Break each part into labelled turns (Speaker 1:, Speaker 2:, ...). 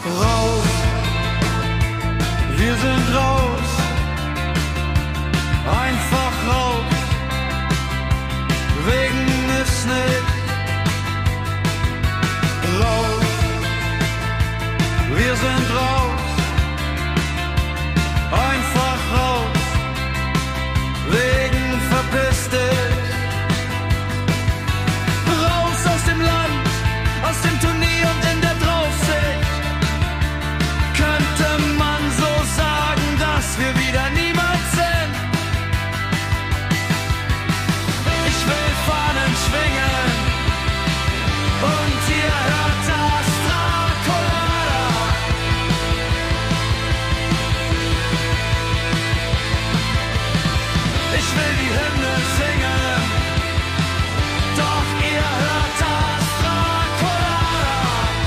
Speaker 1: Raus, wir sind raus, einfach raus, wegen ist nicht. Raus, wir sind raus, einfach raus, wegen verpiss dich. Raus aus dem Land, aus dem Turnier und in der Draufsicht. Könnte man so sagen, dass wir wieder niemand sind. Ich will Fahnen schwingen und ihr hört das Dracula. Ich will die Hymne singen, doch ihr hört das Dracula.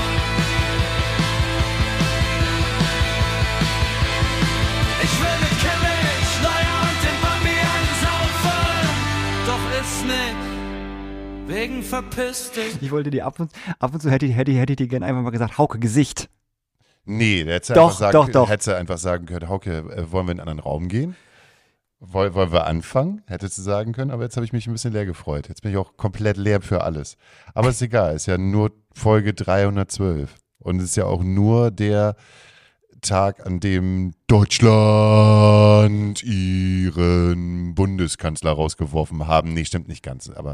Speaker 1: Ich will mit Kimmich, Neuer und den Bambian saufen, doch ist nicht, wegen verpiss dich.
Speaker 2: Ich wollte dir ab und zu hätte ich dir gerne einfach mal gesagt, Hauke, Gesicht.
Speaker 3: Nee, der hätte
Speaker 2: Doch.
Speaker 3: hätte einfach sagen können, Hauke, wollen wir in einen anderen Raum gehen? Wollen wir anfangen? Hättest du sagen können, aber jetzt habe ich mich ein bisschen leer gefreut. Jetzt bin ich auch komplett leer für alles. Aber ist egal, ist ja nur Folge 312. Und es ist ja auch nur der Tag, an dem Deutschland ihren Bundeskanzler rausgeworfen haben. Nee, stimmt nicht ganz. Aber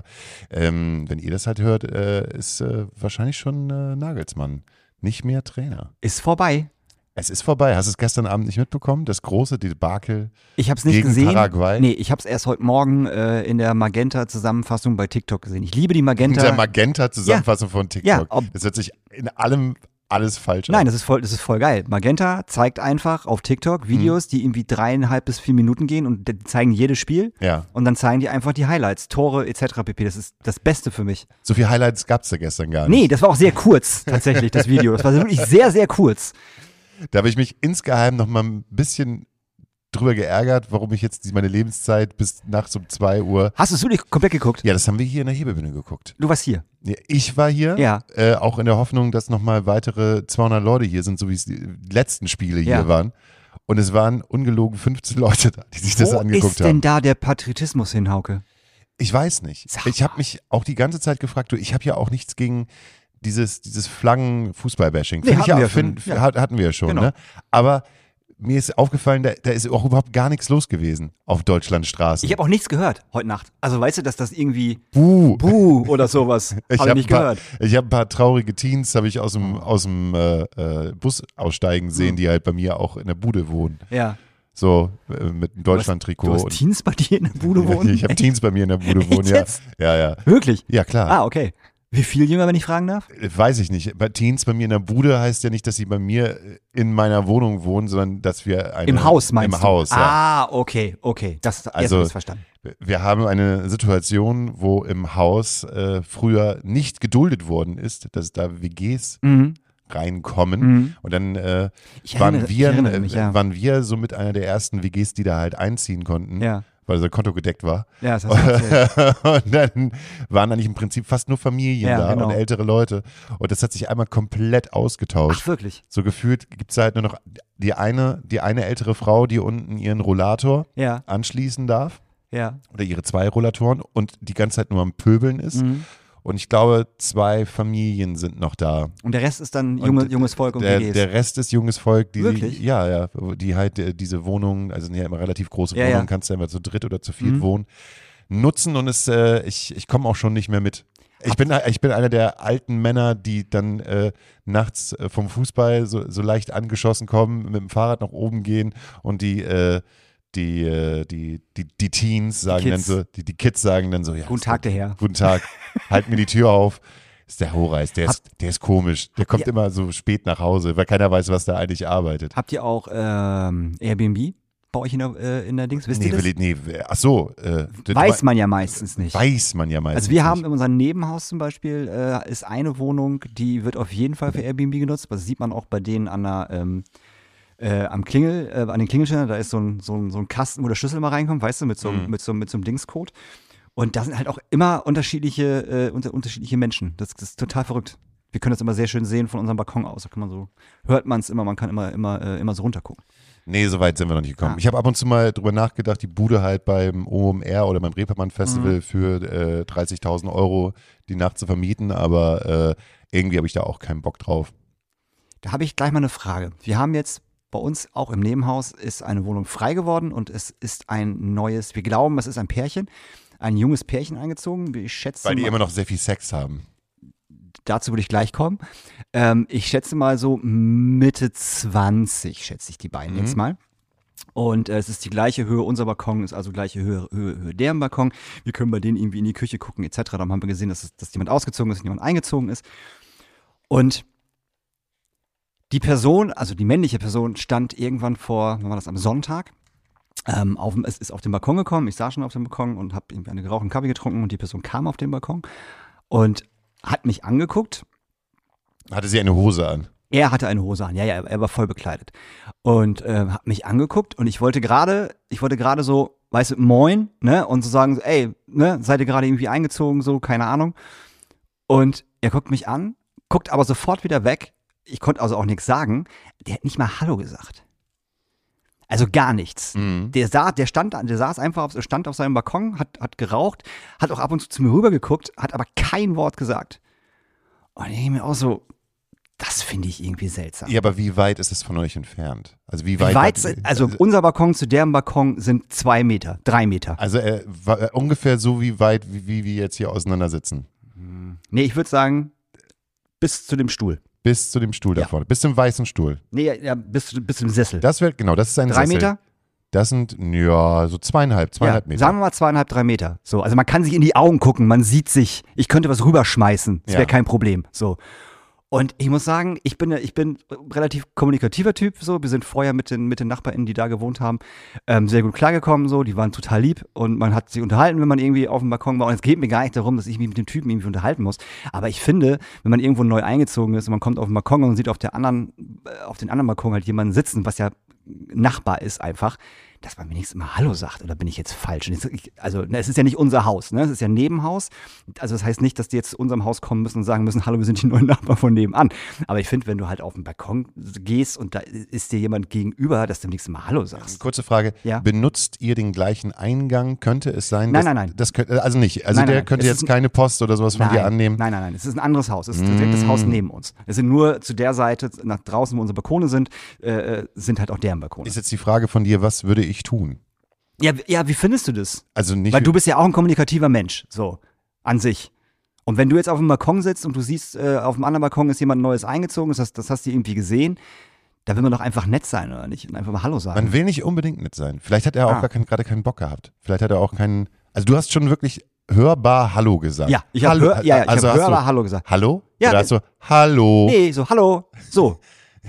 Speaker 3: wenn ihr das halt hört, ist wahrscheinlich schon Nagelsmann nicht mehr Trainer.
Speaker 2: Ist vorbei.
Speaker 3: Es ist vorbei. Hast du es gestern Abend nicht mitbekommen? Das große Debakel
Speaker 2: Ich habe es nicht
Speaker 3: gegen
Speaker 2: gesehen.
Speaker 3: Paraguay?
Speaker 2: Nee, ich habe es erst heute Morgen in der Magenta-Zusammenfassung bei TikTok gesehen. Ich liebe die Magenta.
Speaker 3: Der Magenta-Zusammenfassung von TikTok.
Speaker 2: Ja,
Speaker 3: das hört sich in allem alles falsch
Speaker 2: Nein,
Speaker 3: an.
Speaker 2: das ist voll geil. Magenta zeigt einfach auf TikTok Videos, die irgendwie 3,5 bis 4 Minuten gehen und die zeigen jedes Spiel.
Speaker 3: Ja.
Speaker 2: Und dann zeigen die einfach die Highlights, Tore etc. pp. Das ist das Beste für mich.
Speaker 3: So viele Highlights gab es da gestern gar nicht.
Speaker 2: Nee, das war auch sehr kurz tatsächlich, das Video. Das war wirklich sehr, sehr kurz.
Speaker 3: Da habe ich mich insgeheim noch mal ein bisschen drüber geärgert, warum ich jetzt meine Lebenszeit bis nachts um 2 Uhr.
Speaker 2: Hast du es wirklich komplett geguckt?
Speaker 3: Ja, das haben wir hier in der Hebebühne geguckt.
Speaker 2: Du warst hier.
Speaker 3: Ja, ich war hier,
Speaker 2: Ja.
Speaker 3: auch in der Hoffnung, dass nochmal weitere 200 Leute hier sind, so wie es die letzten Spiele hier
Speaker 2: Ja.
Speaker 3: waren. Und es waren ungelogen 15 Leute da, die sich das
Speaker 2: Wo
Speaker 3: angeguckt
Speaker 2: ist denn
Speaker 3: haben.
Speaker 2: da der Patriotismus hin, Hauke?
Speaker 3: Ich weiß nicht.
Speaker 2: Sag
Speaker 3: Ich habe mich auch die ganze Zeit gefragt, ich habe ja auch nichts gegen dieses Flaggen-Fußball-Bashing.
Speaker 2: Nee, hatten
Speaker 3: Hatten wir ja schon.
Speaker 2: Genau.
Speaker 3: Ne? Aber mir ist aufgefallen, da ist auch überhaupt gar nichts los gewesen auf Deutschlands Straßen.
Speaker 2: Ich habe auch nichts gehört heute Nacht. Also weißt du, dass das irgendwie
Speaker 3: Buh.
Speaker 2: oder sowas habe ich
Speaker 3: hab
Speaker 2: nicht
Speaker 3: ein paar,
Speaker 2: gehört.
Speaker 3: Ich habe ein paar traurige Teens, habe ich aus dem Bus aussteigen sehen, die halt bei mir auch in der Bude wohnen.
Speaker 2: Ja.
Speaker 3: So mit einem Deutschland-Trikot.
Speaker 2: Du hast Teens bei dir in der Bude wohnen?
Speaker 3: Ich habe Teens bei mir in der Bude wohnen, ja.
Speaker 2: Jetzt?
Speaker 3: Ja.
Speaker 2: Wirklich?
Speaker 3: Ja, klar.
Speaker 2: Ah, okay. Wie viel jünger, wenn ich fragen darf?
Speaker 3: Weiß ich nicht. Bei Teens bei mir in der Bude heißt ja nicht, dass sie bei mir in meiner Wohnung wohnen, sondern dass wir
Speaker 2: Im Haus meinst du?
Speaker 3: Im Haus, ja.
Speaker 2: Ah, okay. Jetzt
Speaker 3: Also,
Speaker 2: habe ich es verstanden.
Speaker 3: Wir haben eine Situation, wo im Haus früher nicht geduldet worden ist, dass da WGs reinkommen. Und dann
Speaker 2: Ich erinnere mich, ja.
Speaker 3: waren wir so mit einer der ersten WGs, die da halt einziehen konnten,
Speaker 2: Ja.
Speaker 3: weil unser Konto gedeckt war.
Speaker 2: Ja, das hast du erzählt.
Speaker 3: Und dann waren eigentlich im Prinzip fast nur Familien
Speaker 2: Ja,
Speaker 3: da
Speaker 2: genau.
Speaker 3: und ältere Leute. Und das hat sich einmal komplett ausgetauscht.
Speaker 2: Ach, wirklich?
Speaker 3: So gefühlt gibt es halt nur noch die eine ältere Frau, die unten ihren Rollator
Speaker 2: Ja,
Speaker 3: anschließen darf.
Speaker 2: ja.
Speaker 3: Oder ihre 2 Rollatoren und die ganze Zeit nur am Pöbeln ist. Und ich glaube, 2 Familien sind noch da.
Speaker 2: Und der Rest ist dann
Speaker 3: Und
Speaker 2: junges Volk und
Speaker 3: der,
Speaker 2: WGs.
Speaker 3: der Rest ist junges Volk, die
Speaker 2: Wirklich?
Speaker 3: die halt diese Wohnungen, also sind ja immer relativ große
Speaker 2: Ja,
Speaker 3: Wohnungen,
Speaker 2: ja.
Speaker 3: kannst du ja immer zu dritt oder zu viert wohnen, nutzen und ich komme auch schon nicht mehr mit. Ich bin einer der alten Männer, die dann nachts vom Fußball so leicht angeschossen kommen, mit dem Fahrrad nach oben gehen und die Teens sagen
Speaker 2: Kids.
Speaker 3: dann so, die Kids sagen dann so, ja.
Speaker 2: Guten Tag, der Herr.
Speaker 3: Guten Tag, halt mir die Tür auf. Ist der Horeis, der ist komisch. Der kommt immer so spät nach Hause, weil keiner weiß, was da eigentlich arbeitet.
Speaker 2: Habt ihr auch Airbnb bei euch in der Dings? Wisst ihr das?
Speaker 3: Ach so.
Speaker 2: Weiß man ja meistens nicht.
Speaker 3: Weiß man ja meistens
Speaker 2: Also wir haben
Speaker 3: nicht.
Speaker 2: in unserem Nebenhaus zum Beispiel, ist eine Wohnung, die wird auf jeden Fall für Airbnb genutzt. Das sieht man auch bei denen an der an den Klingelschildern, da ist so ein Kasten, wo der Schlüssel mal reinkommt, weißt du, mit so einem Dingscode. Und da sind halt auch immer unterschiedliche Menschen. Das ist total verrückt. Wir können das immer sehr schön sehen von unserem Balkon aus. Da kann man so, hört man es immer, man kann immer so runtergucken.
Speaker 3: Nee, so weit sind wir noch nicht gekommen.
Speaker 2: Ah.
Speaker 3: Ich habe ab und zu mal drüber nachgedacht, die Bude halt beim OMR oder beim Reeperbahn Festival für 30.000 Euro die Nacht zu vermieten, aber irgendwie habe ich da auch keinen Bock drauf.
Speaker 2: Da habe ich gleich mal eine Frage. Wir haben jetzt bei uns auch im Nebenhaus ist eine Wohnung frei geworden und es ist ein neues, wir glauben, es ist ein Pärchen, ein junges Pärchen eingezogen. Ich schätze
Speaker 3: Weil die
Speaker 2: mal,
Speaker 3: immer noch sehr viel Sex haben.
Speaker 2: dazu würde ich gleich kommen. Ich schätze mal so Mitte 20, schätze ich die beiden jetzt mal. Und es ist die gleiche Höhe, unser Balkon ist also gleiche Höhe deren Balkon. Wir können bei denen irgendwie in die Küche gucken etc. Da haben wir gesehen, dass jemand ausgezogen ist, jemand eingezogen ist. Und die Person, also die männliche Person, stand irgendwann vor, wann war das, am Sonntag, es ist auf den Balkon gekommen, ich saß schon auf dem Balkon und habe irgendwie eine geraucht, einen Kaffee getrunken und die Person kam auf den Balkon und hat mich angeguckt.
Speaker 3: Hatte sie eine Hose an?
Speaker 2: Er hatte eine Hose an, ja, er war voll bekleidet und hat mich angeguckt und ich wollte gerade so, weißt du, moin, ne, und so sagen, so, ey, ne, seid ihr gerade irgendwie eingezogen, so, keine Ahnung. Und er guckt mich an, guckt aber sofort wieder weg. Ich konnte also auch nichts sagen. Der hat nicht mal Hallo gesagt. Also gar nichts. Der stand auf seinem Balkon, hat geraucht, hat auch ab und zu mir rübergeguckt, hat aber kein Wort gesagt. Und ich denke mir auch so, das finde ich irgendwie seltsam.
Speaker 3: Ja, aber wie weit ist es von euch entfernt? Also wie weit?
Speaker 2: Also unser Balkon zu deren Balkon sind 2 Meter, 3 Meter.
Speaker 3: Also ungefähr so wie weit, wie wir jetzt hier auseinander sitzen.
Speaker 2: Nee, ich würde sagen, bis zu dem Stuhl.
Speaker 3: Bis zu dem Stuhl da
Speaker 2: Ja.
Speaker 3: vorne, bis zum weißen Stuhl.
Speaker 2: Nee, ja, bis zum Sessel.
Speaker 3: Das ist ein
Speaker 2: 3
Speaker 3: Sessel.
Speaker 2: Meter?
Speaker 3: Das sind, ja, so 2,5 Meter.
Speaker 2: Sagen wir mal 2,5, 3 Meter. So, also man kann sich in die Augen gucken, man sieht sich. Ich könnte was rüberschmeißen, das wäre
Speaker 3: Ja.
Speaker 2: kein Problem. So. Und ich muss sagen, ich bin relativ kommunikativer Typ. So, wir sind vorher mit den NachbarInnen, die da gewohnt haben, sehr gut klargekommen. So, die waren total lieb und man hat sich unterhalten, wenn man irgendwie auf dem Balkon war. Und es geht mir gar nicht darum, dass ich mich mit dem Typen irgendwie unterhalten muss. Aber ich finde, wenn man irgendwo neu eingezogen ist und man kommt auf den Balkon und sieht auf den anderen Balkon halt jemanden sitzen, was ja Nachbar ist einfach, dass man wenigstens mal Hallo sagt, oder bin ich jetzt falsch? Also, es ist ja nicht unser Haus, ne? Es ist ja ein Nebenhaus. Also, das heißt nicht, dass die jetzt zu unserem Haus kommen müssen und sagen müssen, hallo, wir sind die neuen Nachbarn von nebenan. Aber ich finde, wenn du halt auf den Balkon gehst und da ist dir jemand gegenüber, dass du wenigstens mal Hallo sagst.
Speaker 3: Kurze Frage,
Speaker 2: Ja.
Speaker 3: benutzt ihr den gleichen Eingang? Könnte es sein,
Speaker 2: Nein,
Speaker 3: dass,
Speaker 2: nein.
Speaker 3: Das könnte, also nicht, also
Speaker 2: Nein,
Speaker 3: der
Speaker 2: nein.
Speaker 3: könnte
Speaker 2: Es
Speaker 3: jetzt
Speaker 2: ist
Speaker 3: keine Post oder sowas von dir annehmen?
Speaker 2: Nein. Es ist ein anderes Haus. Es ist direkt das Haus neben uns. Es sind nur zu der Seite, nach draußen, wo unsere Balkone sind halt auch deren Balkone.
Speaker 3: Ist jetzt die Frage von dir, was würde ich tun?
Speaker 2: Ja, wie findest du das?
Speaker 3: Also nicht,
Speaker 2: Weil du bist ja auch ein kommunikativer Mensch, so, an sich. Und wenn du jetzt auf dem Balkon sitzt und du siehst, auf dem anderen Balkon ist jemand Neues eingezogen, das hast du irgendwie gesehen, da will man doch einfach nett sein, oder nicht? Und einfach mal Hallo sagen.
Speaker 3: man will nicht unbedingt nett sein. Vielleicht hat er auch gerade keinen Bock gehabt. Vielleicht hat er auch keinen, also du hast schon wirklich hörbar Hallo gesagt.
Speaker 2: Ja, ich habe
Speaker 3: also hast
Speaker 2: hörbar
Speaker 3: du
Speaker 2: Hallo gesagt.
Speaker 3: Hallo?
Speaker 2: Ja,
Speaker 3: Oder hast du Hallo?
Speaker 2: Nee, so, Hallo, so.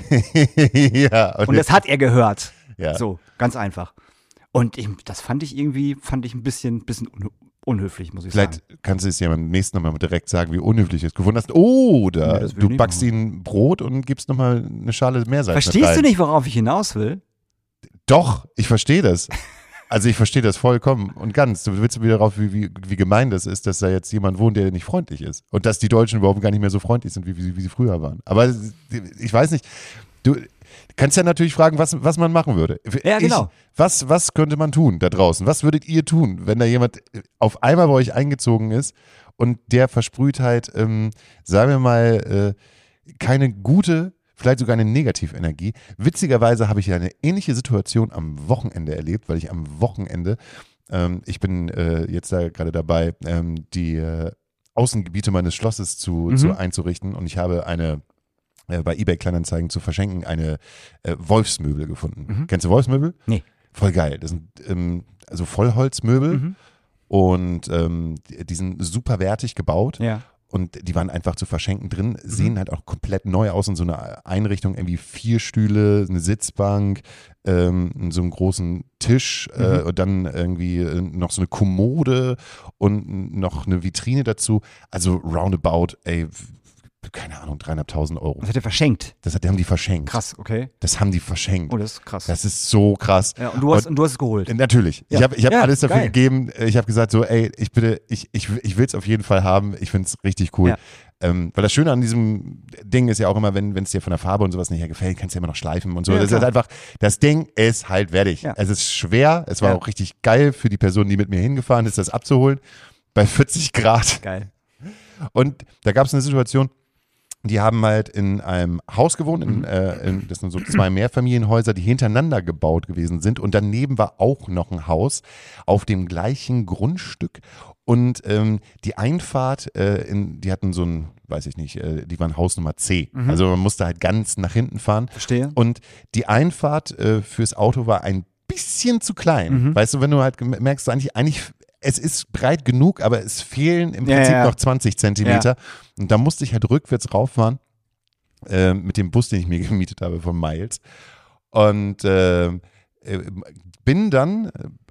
Speaker 3: Ja,
Speaker 2: Und das hat er gehört.
Speaker 3: Ja.
Speaker 2: So, ganz einfach. Und das fand ich ein bisschen unhöflich, muss ich
Speaker 3: Vielleicht
Speaker 2: sagen.
Speaker 3: kannst du es ja beim nächsten Mal direkt sagen, wie unhöflich du es gefunden hast. Oder
Speaker 2: Nee, das will ich
Speaker 3: du
Speaker 2: nicht
Speaker 3: backst
Speaker 2: machen.
Speaker 3: ihnen Brot und gibst nochmal eine Schale Meersalz mit
Speaker 2: Verstehst
Speaker 3: rein.
Speaker 2: du nicht, worauf ich hinaus will?
Speaker 3: Doch, ich verstehe das. Also ich verstehe das vollkommen und ganz. Du willst wieder darauf, wie gemein das ist, dass da jetzt jemand wohnt, der nicht freundlich ist. Und dass die Deutschen überhaupt gar nicht mehr so freundlich sind, wie sie früher waren. Aber ich weiß nicht, du kannst ja natürlich fragen, was man machen würde.
Speaker 2: Ja, genau.
Speaker 3: Was könnte man tun da draußen? Was würdet ihr tun, wenn da jemand auf einmal bei euch eingezogen ist und der versprüht halt, sagen wir mal, keine gute, vielleicht sogar eine Negativenergie. Witzigerweise habe ich ja eine ähnliche Situation am Wochenende erlebt, weil ich am Wochenende, ich bin jetzt da gerade dabei, die Außengebiete meines Schlosses zu einzurichten und ich habe bei eBay Kleinanzeigen zu verschenken eine Wolfsmöbel gefunden. Kennst du Wolfsmöbel?
Speaker 2: Nee.
Speaker 3: Voll geil. Das sind also Vollholzmöbel und die sind super wertig gebaut.
Speaker 2: Ja.
Speaker 3: Und die waren einfach zu verschenken drin, sehen halt auch komplett neu aus in so einer Einrichtung, irgendwie 4 Stühle, eine Sitzbank, so einen großen Tisch und dann irgendwie noch so eine Kommode und noch eine Vitrine dazu. Also roundabout, keine Ahnung, 3.500 Euro.
Speaker 2: Das hat er verschenkt.
Speaker 3: Die haben die verschenkt.
Speaker 2: Krass, okay.
Speaker 3: Das haben die verschenkt.
Speaker 2: Oh, das ist krass.
Speaker 3: Das ist so krass.
Speaker 2: Ja, und du hast es geholt.
Speaker 3: Natürlich.
Speaker 2: Ja.
Speaker 3: Ich hab
Speaker 2: Ja,
Speaker 3: alles dafür
Speaker 2: geil.
Speaker 3: gegeben. Ich habe gesagt so, ich will es auf jeden Fall haben. Ich finde es richtig cool.
Speaker 2: Ja.
Speaker 3: Weil das Schöne an diesem Ding ist ja auch immer, wenn es dir von der Farbe und sowas nicht gefällt, kannst du ja immer noch schleifen und so.
Speaker 2: Ja,
Speaker 3: das ist einfach, das Ding ist halt fertig.
Speaker 2: Ja.
Speaker 3: Es ist schwer, es war auch richtig geil für die Person, die mit mir hingefahren ist, das abzuholen. Bei 40 Grad.
Speaker 2: Geil.
Speaker 3: Und da gab es eine Situation, die haben halt in einem Haus gewohnt, das sind so 2 Mehrfamilienhäuser, die hintereinander gebaut gewesen sind. Und daneben war auch noch ein Haus auf dem gleichen Grundstück. Und die Einfahrt, die hatten so ein, weiß ich nicht, die waren Hausnummer C. Also man musste halt ganz nach hinten fahren.
Speaker 2: Verstehe.
Speaker 3: Und die Einfahrt fürs Auto war ein bisschen zu klein. Weißt du, wenn du halt merkst, eigentlich es ist breit genug, aber es fehlen im Prinzip noch 20 Zentimeter. Und da musste ich halt rückwärts rauffahren mit dem Bus, den ich mir gemietet habe von Miles. Und bin dann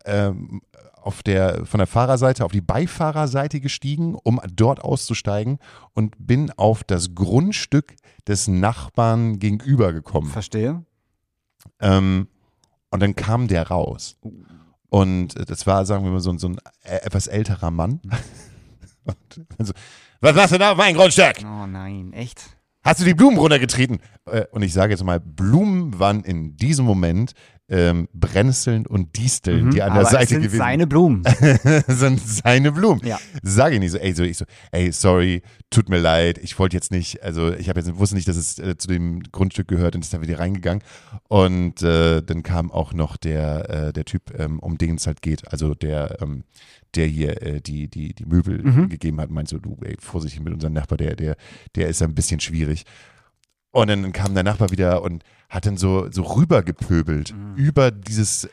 Speaker 3: von der Fahrerseite auf die Beifahrerseite gestiegen, um dort auszusteigen und bin auf das Grundstück des Nachbarn gegenüber gekommen.
Speaker 2: Verstehe.
Speaker 3: Und dann kam der raus. Und das war, sagen wir mal, so ein etwas älterer Mann. Und so, was machst du da auf meinem Grundstück?
Speaker 2: Oh nein, echt?
Speaker 3: Hast du die Blumen runtergetreten? Und ich sage jetzt mal, Blumen waren in diesem Moment Brennnesseln und Disteln, die an der Seite gewesen sind.
Speaker 2: Seine Blumen.
Speaker 3: Sind seine Blumen.
Speaker 2: Ja.
Speaker 3: Sage ich nicht so, ey, sorry, tut mir leid, ich wollte jetzt nicht, also ich wusste nicht, dass es zu dem Grundstück gehört und ist dann wieder reingegangen. Und dann kam auch noch der Typ, um den es halt geht, also der hier die Möbel gegeben hat, meinst du, ey, vorsichtig mit unserem Nachbar, der ist ein bisschen schwierig. Und dann kam der Nachbar wieder und hat dann so rübergepöbelt über diese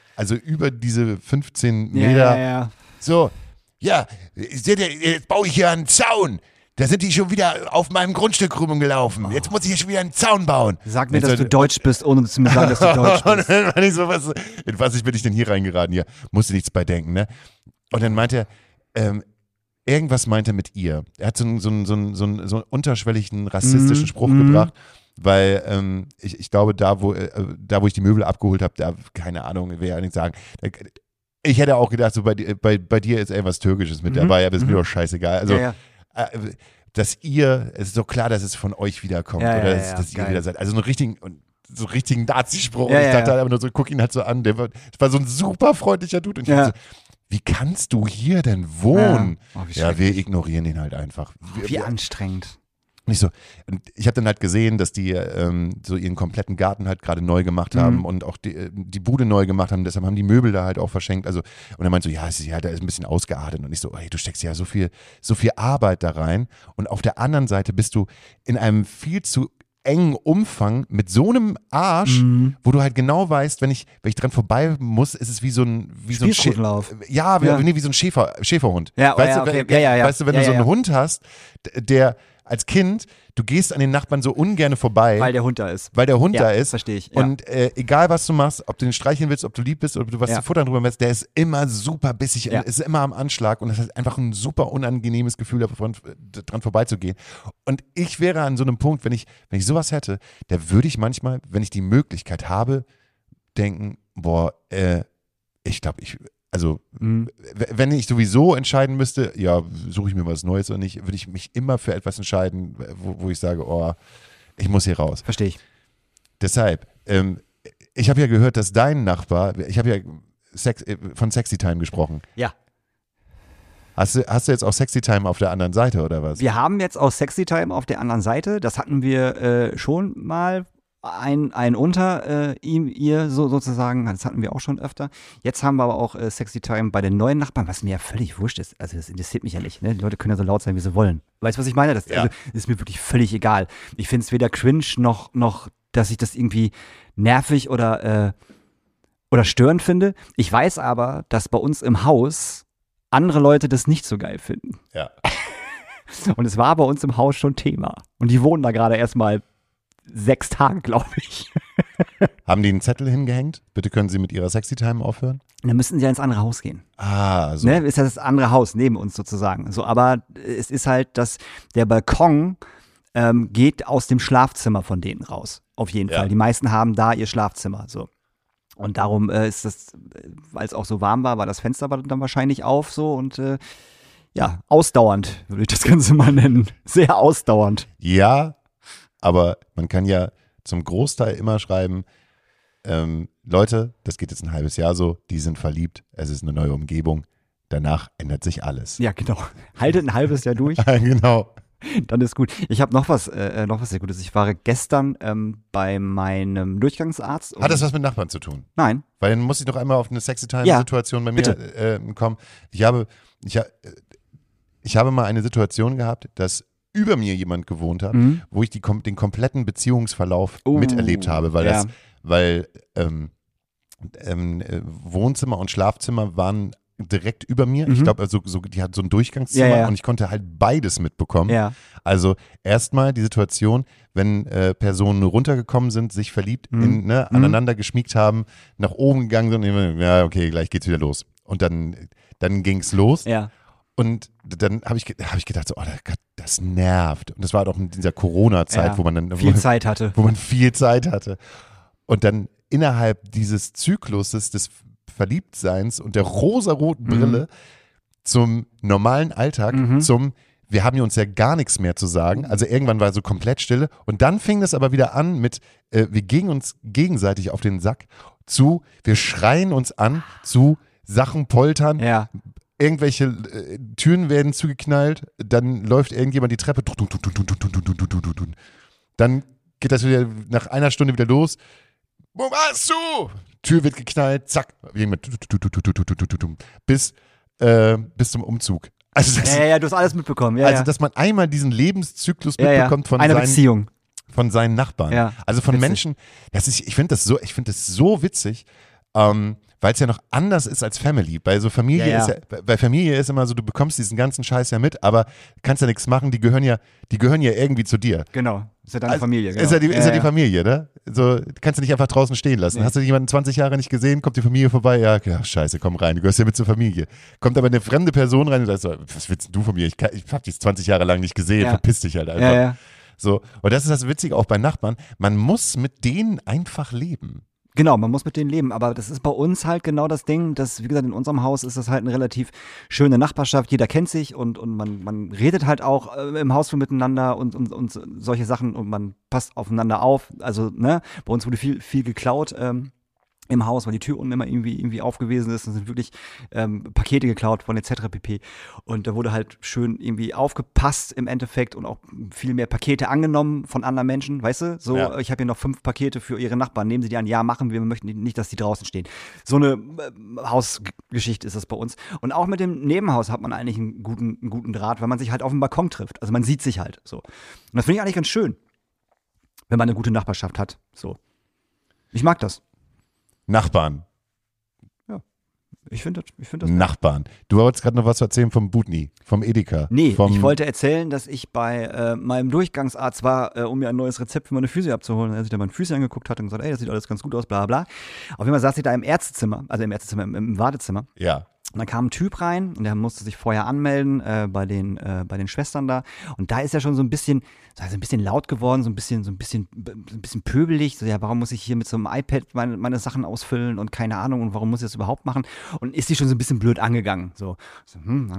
Speaker 3: 15 Meter.
Speaker 2: Ja.
Speaker 3: So, ja, seht ihr, jetzt baue ich hier einen Zaun. Da sind die schon wieder auf meinem Grundstück rumgelaufen. Jetzt muss ich hier schon wieder einen Zaun bauen.
Speaker 2: Sag mir, dass du Deutsch bist, ohne zu mir sagen, dass du Deutsch bist.
Speaker 3: Und dann war ich so, in was bin ich denn hier reingeraten? Hier musst du nichts bei denken, ne? Und dann meinte er, irgendwas meinte er mit ihr. Er hat so einen unterschwelligen rassistischen Spruch gebracht, weil ich glaube, da wo ich die Möbel abgeholt habe, da, keine Ahnung, will ja nicht sagen. Ich hätte auch gedacht, so bei dir ist irgendwas Türkisches mit dabei, aber ist mir doch scheißegal. Also, es ist so klar, dass es von euch wiederkommt oder dass ihr wieder seid. Also so richtigen Nazi-Spruch. Und ich dachte halt aber nur so, guck ihn halt so an. Das war so ein super freundlicher Dude. Und ich dachte so, wie kannst du hier denn wohnen? Ja, wir ignorieren ihn halt einfach.
Speaker 2: Wie anstrengend.
Speaker 3: Nicht so. Und ich habe dann halt gesehen, dass die so ihren kompletten Garten halt gerade neu gemacht haben und auch die Bude neu gemacht haben. Deshalb haben die Möbel da halt auch verschenkt. Also, und er meint so, da ist ein bisschen ausgeartet. Und ich so, ey, du steckst ja so viel Arbeit da rein. Und auf der anderen Seite bist du in einem viel zu engen Umfang mit so einem Arsch, wo du halt genau weißt, wenn ich dran vorbei muss, ist es wie so ein wie so ein Schäferhund.
Speaker 2: Ja,
Speaker 3: Weißt du, wenn du so einen Hund hast, der als Kind, du gehst an den Nachbarn so ungern vorbei.
Speaker 2: Weil der Hund da ist. Verstehe ich. Ja.
Speaker 3: Und egal, was du machst, ob du den streicheln willst, ob du lieb bist, ob du was zu futtern drüber willst, der ist immer super bissig, ist immer am Anschlag und das ist einfach ein super unangenehmes Gefühl, dran vorbeizugehen. Und ich wäre an so einem Punkt, wenn ich sowas hätte, da würde ich manchmal, wenn ich die Möglichkeit habe, denken, boah, ich glaube, wenn ich sowieso entscheiden müsste, ja, suche ich mir was Neues oder nicht, würde ich mich immer für etwas entscheiden, wo ich sage, oh, ich muss hier raus.
Speaker 2: Verstehe ich.
Speaker 3: Deshalb, ich habe ja gehört, dass dein Nachbar, ich habe ja von Sexy Time gesprochen.
Speaker 2: Ja.
Speaker 3: Hast du jetzt auch Sexy Time auf der anderen Seite oder was?
Speaker 2: Wir haben jetzt auch Sexy Time auf der anderen Seite. Das hatten wir schon mal. Ein unter ihr sozusagen, das hatten wir auch schon öfter. Jetzt haben wir aber auch Sexy Time bei den neuen Nachbarn, was mir ja völlig wurscht ist. Also das interessiert mich ja nicht. Ne? Die Leute können ja so laut sein, wie sie wollen. Weißt du, was ich meine? Das ist mir wirklich völlig egal. Ich finde es weder cringe noch, dass ich das irgendwie nervig oder störend finde. Ich weiß aber, dass bei uns im Haus andere Leute das nicht so geil finden.
Speaker 3: Ja.
Speaker 2: Und es war bei uns im Haus schon Thema. Und die wohnen da gerade erstmal 6 Tage, glaube ich.
Speaker 3: Haben die einen Zettel hingehängt? Bitte können Sie mit Ihrer Sexy Time aufhören?
Speaker 2: Dann müssten sie ja ins andere Haus gehen.
Speaker 3: Ah, so.
Speaker 2: Ne, ist das andere Haus neben uns sozusagen. So, aber es ist halt, dass der Balkon geht aus dem Schlafzimmer von denen raus. Auf jeden Fall. Die meisten haben da ihr Schlafzimmer. So. Und darum ist das, weil es auch so warm war das Fenster dann wahrscheinlich auf so und ausdauernd, würde ich das Ganze mal nennen. Sehr ausdauernd.
Speaker 3: Ja, aber man kann ja zum Großteil immer schreiben, Leute, das geht jetzt ein halbes Jahr so, die sind verliebt, es ist eine neue Umgebung, danach ändert sich alles.
Speaker 2: Ja, genau. Haltet ein halbes Jahr durch,
Speaker 3: Genau.
Speaker 2: dann ist gut. Ich habe noch was sehr Gutes. Ich war gestern bei meinem Durchgangsarzt.
Speaker 3: Hat das was mit Nachbarn zu tun?
Speaker 2: Nein.
Speaker 3: Weil dann muss ich doch einmal auf eine Sexy-Time-Situation bei mir kommen. Ich habe mal eine Situation gehabt, dass über mir jemand gewohnt hat, wo ich den kompletten Beziehungsverlauf miterlebt habe, weil Wohnzimmer und Schlafzimmer waren direkt über mir. Ich glaube, die hat so ein Durchgangszimmer und ich konnte halt beides mitbekommen.
Speaker 2: Ja.
Speaker 3: Also erstmal die Situation, wenn Personen runtergekommen sind, sich verliebt, aneinander geschmiegt haben, nach oben gegangen sind und ja, okay, gleich geht's wieder los. Und dann ging's los.
Speaker 2: Ja.
Speaker 3: Und dann habe ich gedacht, so, das nervt. Und das war doch in dieser Corona-Zeit, wo man dann
Speaker 2: viel Zeit hatte.
Speaker 3: Wo man viel Zeit hatte. Und dann innerhalb dieses Zykluses des Verliebtseins und der rosaroten Brille zum normalen Alltag, wir haben uns ja gar nichts mehr zu sagen. Also irgendwann war so komplett Stille. Und dann fing das aber wieder an mit, wir gehen uns gegenseitig auf den Sack wir schreien uns an, zu Sachen poltern.
Speaker 2: Ja.
Speaker 3: Irgendwelche Türen werden zugeknallt, dann läuft irgendjemand die Treppe, dann geht das wieder nach einer Stunde wieder los. Wo warst du? Tür wird geknallt, zack, bis zum Umzug. Also
Speaker 2: du hast alles mitbekommen. Ja,
Speaker 3: dass man einmal diesen Lebenszyklus mitbekommt von
Speaker 2: Beziehung.
Speaker 3: Von seinen Nachbarn.
Speaker 2: Ja,
Speaker 3: also von
Speaker 2: witzig.
Speaker 3: Menschen. Ich finde das so witzig, weil es ja noch anders ist als Family. Bei so Familie bei Familie ist immer so, du bekommst diesen ganzen Scheiß ja mit, aber kannst ja nichts machen, die gehören ja irgendwie zu dir.
Speaker 2: Genau, ist ja deine Familie. Genau.
Speaker 3: Ist ja die Familie, ne? So, kannst du nicht einfach draußen stehen lassen.
Speaker 2: Nee.
Speaker 3: Hast du jemanden 20 Jahre nicht gesehen, kommt die Familie vorbei, ja, scheiße, komm rein, du gehörst ja mit zur Familie. Kommt aber eine fremde Person rein und sagt so, was willst denn du von mir? Ich hab dich 20 Jahre lang nicht gesehen, verpiss dich halt einfach.
Speaker 2: Ja.
Speaker 3: So, und das ist das Witzige auch bei Nachbarn, man muss mit denen einfach leben.
Speaker 2: Genau, man muss mit denen leben, aber das ist bei uns halt genau das Ding, dass, wie gesagt, in unserem Haus ist das halt eine relativ schöne Nachbarschaft, jeder kennt sich und man redet halt auch im Haus miteinander und solche Sachen und man passt aufeinander auf, also, ne, bei uns wurde viel geklaut, im Haus, weil die Tür unten immer irgendwie auf gewesen ist. Es sind wirklich Pakete geklaut von etc. pp. Und da wurde halt schön irgendwie aufgepasst im Endeffekt und auch viel mehr Pakete angenommen von anderen Menschen, weißt du? So, ich habe hier noch 5 Pakete für ihre Nachbarn, nehmen Sie die an, ja, machen wir möchten nicht, dass die draußen stehen. So eine Hausgeschichte ist das bei uns. Und auch mit dem Nebenhaus hat man eigentlich einen guten Draht, weil man sich halt auf dem Balkon trifft. Also man sieht sich halt so. Und das finde ich eigentlich ganz schön, wenn man eine gute Nachbarschaft hat. So. Ich mag das.
Speaker 3: Nachbarn.
Speaker 2: Ja, ich finde das.
Speaker 3: Nachbarn. Du wolltest gerade noch was erzählen vom Butni, vom Edeka.
Speaker 2: Nee, ich wollte erzählen, dass ich bei meinem Durchgangsarzt war, um mir ein neues Rezept für meine Füße abzuholen. Er sich da meine Füße angeguckt hat und gesagt, ey, das sieht alles ganz gut aus, bla bla. Auf jeden Fall saß ich da im Ärztezimmer, im Wartezimmer.
Speaker 3: Ja.
Speaker 2: Und dann kam ein Typ rein und der musste sich vorher anmelden bei den Schwestern da. Und da ist er schon so ein bisschen laut geworden, so ein bisschen pöbelig. So, ja, warum muss ich hier mit so einem iPad meine Sachen ausfüllen und keine Ahnung und warum muss ich das überhaupt machen? Und ist sie schon so ein bisschen blöd angegangen. Ich